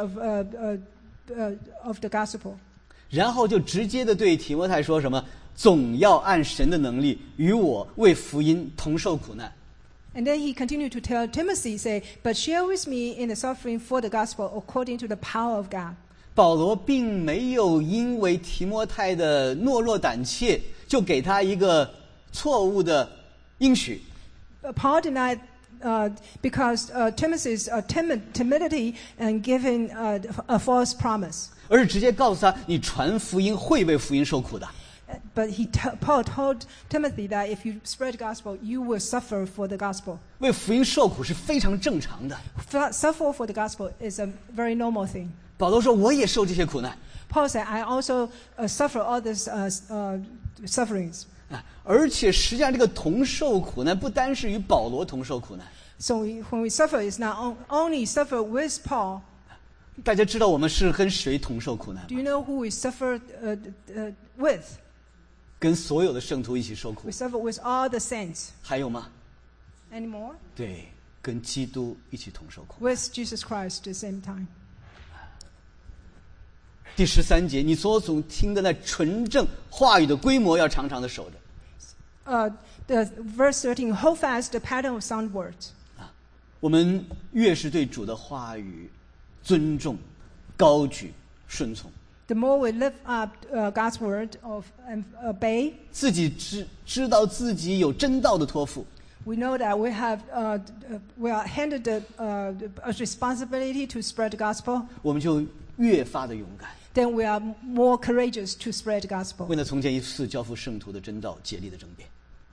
of the gospel. 然后就直接的对提摩太说什么：“总要按神的能力与我为福音同受苦难。” And then he continued to tell Timothy, say, "But share with me in the suffering for the gospel according to the power of God." 保罗并没有因为提摩太的懦弱胆怯，就给他一个错误的应许。 Paul denied because Timothy's timidity and giving a false promise. 而是直接告诉他，你传福音会为福音受苦的。 But Paul told Timothy that if you spread the gospel, you will suffer for the gospel. 为福音受苦是非常正常的。 Suffer for the gospel is a very normal thing. 保罗说，我也受这些苦难 Paul said, "I also suffer all these sufferings." 啊，而且实际上这个同受苦难不单是与保罗同受苦难。 So when we suffer, it's not only suffer with Paul. 大家知道我们是跟谁同受苦难 Do 吗？ you know who we suffer with? 跟所有的圣徒一起受苦 We。suffer with all the saints. 还有吗？ Any more? 对，跟基督一起同受苦。 With Jesus Christ at the same time. 第13节，你所听的那纯正话语的规模要常常的守着。 The verse 13, hold fast the pattern of sound words. 我们越是对主的话语尊重、高举、顺从， The more we lift up God's word and obey, 自己知道自己有真道的托付， we know that we are handed the responsibility to spread the gospel. 我们就越发的勇敢， Then we are more courageous to spread the gospel. 为了从前一次交付圣徒的真道竭力的争辩。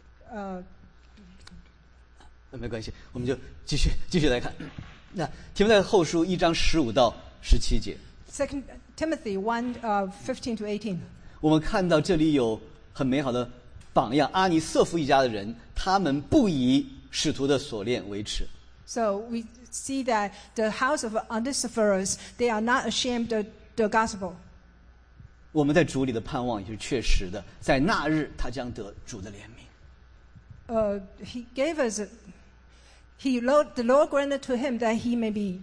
没关系，我们就继续来看。那提摩太后书1章15到17节， 2 Timothy 1, 15 to 18. 我们看到这里有很美好的榜样，阿尼瑟夫一家的人，他们不以使徒的锁链为耻。 So we see that the house of Onesiphorus, they are not ashamed of the gospel. 我们在主里的盼望也是确实的，在那日他将得主的怜悯。 He gave us, the Lord granted to him that he may be.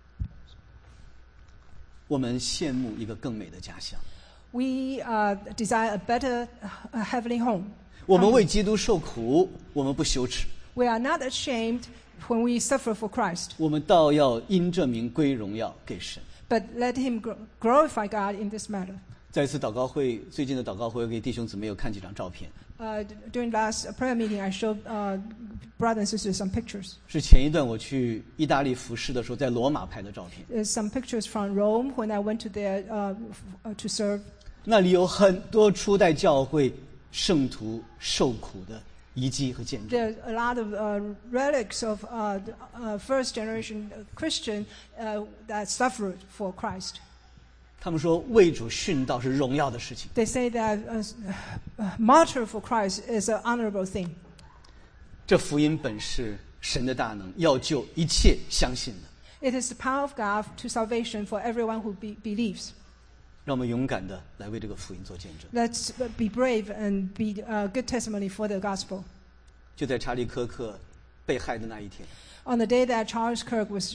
我们羡慕一个更美的家乡。 We desire a better heavenly home. 我们为基督受苦，我们不羞耻。 We are not ashamed when we suffer for Christ. 我们倒要因这名归荣耀给神。 But let him glorify God in this matter. 在一次祷告会，最近的祷告会，我给弟兄姊妹有看几张照片。 During last prayer meeting, I showed brothers and sisters some pictures. 是前一段我去意大利服侍的时候，在罗马拍的照片。 Some pictures from Rome when I went to there to serve. 那里有很多初代教会圣徒受苦的遗迹和见证。 There's a lot of relics of first generation Christian that suffered for Christ. 他们说为主殉道是荣耀的事情。 They say that martyr for Christ is an honorable thing. 这福音本是神的大能，要救一切相信的。 It is the power of God to salvation for everyone who believes. 让我们勇敢的来为这个福音做见证。 Let's be brave and be good testimony for the gospel. 就在查理·科克被害的那一天， On the day that Charles Kirk was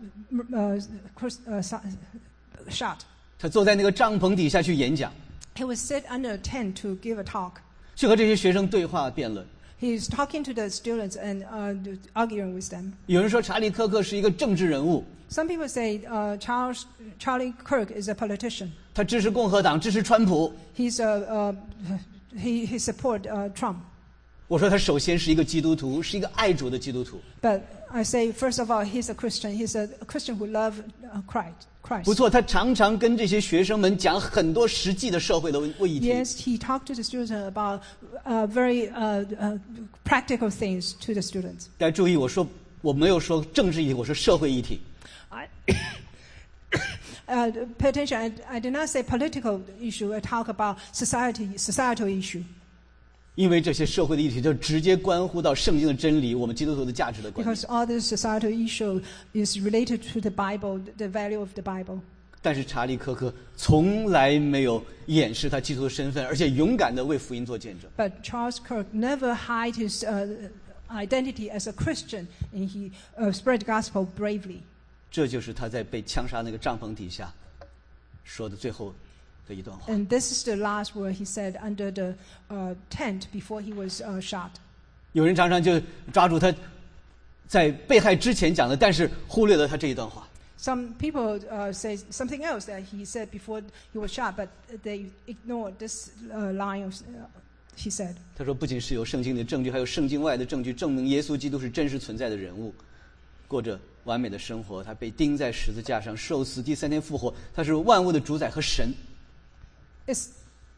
shot, 他坐在那个帐篷底下去演讲， he would sit under a tent to give a talk. 去和这些学生对话辩论。 He is talking to the students and arguing with them. 有人说查理·科克是一个政治人物， Some people say Charlie Kirk is a politician. 他支持共和党，支持川普。 He support Trump. 我说他首先是一个基督徒，是一个爱主的基督徒。 But I say, first of all, he's a Christian. He's a Christian who loves Christ. 不错，他常常跟这些学生们讲很多实际的社会的议题。 Yes, he talked to the students about very practical things to the students. 大家注意，我没有说政治议题，我说社会议题。 Pay attention. I did not say political issue. I talk about societal issue. 因为这些社会的议题就直接关乎到圣经的真理，我们基督徒的价值的观念。 Because all this societal issue is related to the Bible, the value of the Bible. 但是查理·科克从来没有掩饰他基督徒的身份，而且勇敢地为福音做见证。 But Charles Kirk never hid his identity as a Christian, and he spread the gospel bravely. 这就是他在被枪杀那个帐篷底下说的最后的一段话。 And this is the last word he said under the tent before he was shot. 有人常常就抓住他在被害之前讲的，但是忽略了他这一段话。 Some people say something else that he said before he was shot, but they ignored this line of he said. 他说，不仅是有圣经的证据，还有圣经外的证据，证明耶稣基督是真实存在的人物，过着完美的生活。他被钉在十字架上，受死，第三天复活。他是万物的主宰和神。 It's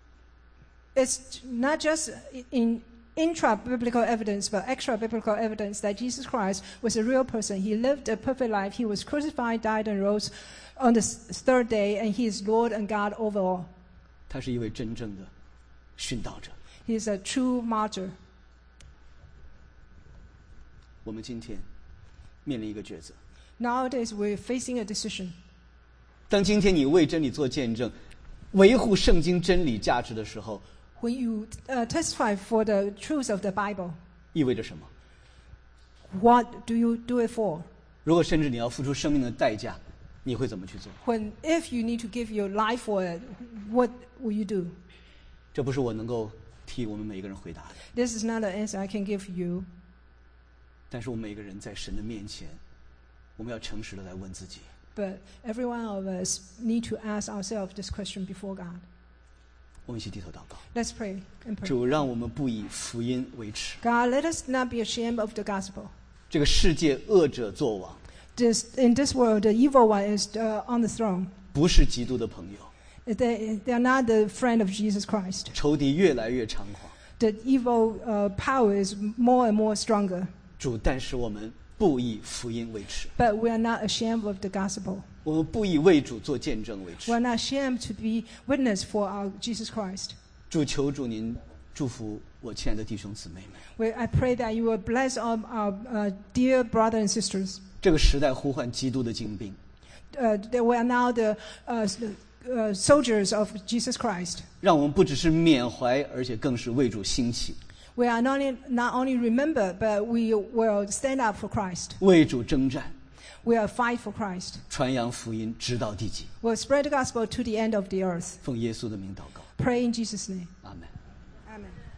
not just in intra-biblical evidence, but extra-biblical evidence that Jesus Christ was a real person. He lived a perfect life. He was crucified, died, and rose on the third day, and he is Lord and God over all. 他是一位真正的殉道者。 He is a true martyr. 我们今天面临一个抉择。 Nowadays, we're facing a decision. 当今天你为真理做见证，维护圣经真理价值的时候， When you testify for the truth of the Bible, 意味着什么？ what do you do it for? 如果甚至你要付出生命的代价，你会怎么去做？ If you need to give your life for it, what will you do? 这不是我能够替我们每一个人回答的。 This is not an answer I can give you. 但是我们每个人在神的面前，我们要诚实的来问自己。 But every one of us need to ask ourselves this question before God. 我们一起低头祷告。 Let's pray and pray. 主，让我们不以福音为耻。 God, let us not be ashamed of the gospel. 这个世界恶者作王， In this world, the evil one is on the throne. 不是基督的朋友。 They are not the friend of Jesus Christ. 仇敌越来越猖狂。 The evil power is more and more stronger. 主，但是我们不以福音为耻， But we are not ashamed of the gospel. 我们不以为主做见证为耻 We are。not ashamed to be witness for our Jesus Christ. 主，求主您祝福我亲爱的弟兄姊妹们。 I pray that you will bless all our dear brothers and sisters. 这个时代呼唤基督的精兵， We are now the soldiers of Jesus Christ. 让我们不只是缅怀，而且更是为主兴起， We are not only remember, but we will stand up for Christ. 为主征战， We will fight for Christ. 传扬福音，直到地极。 We'll spread the gospel to the end of the earth. 奉耶稣的名祷告， Pray in Jesus' name. 阿门。 Amen.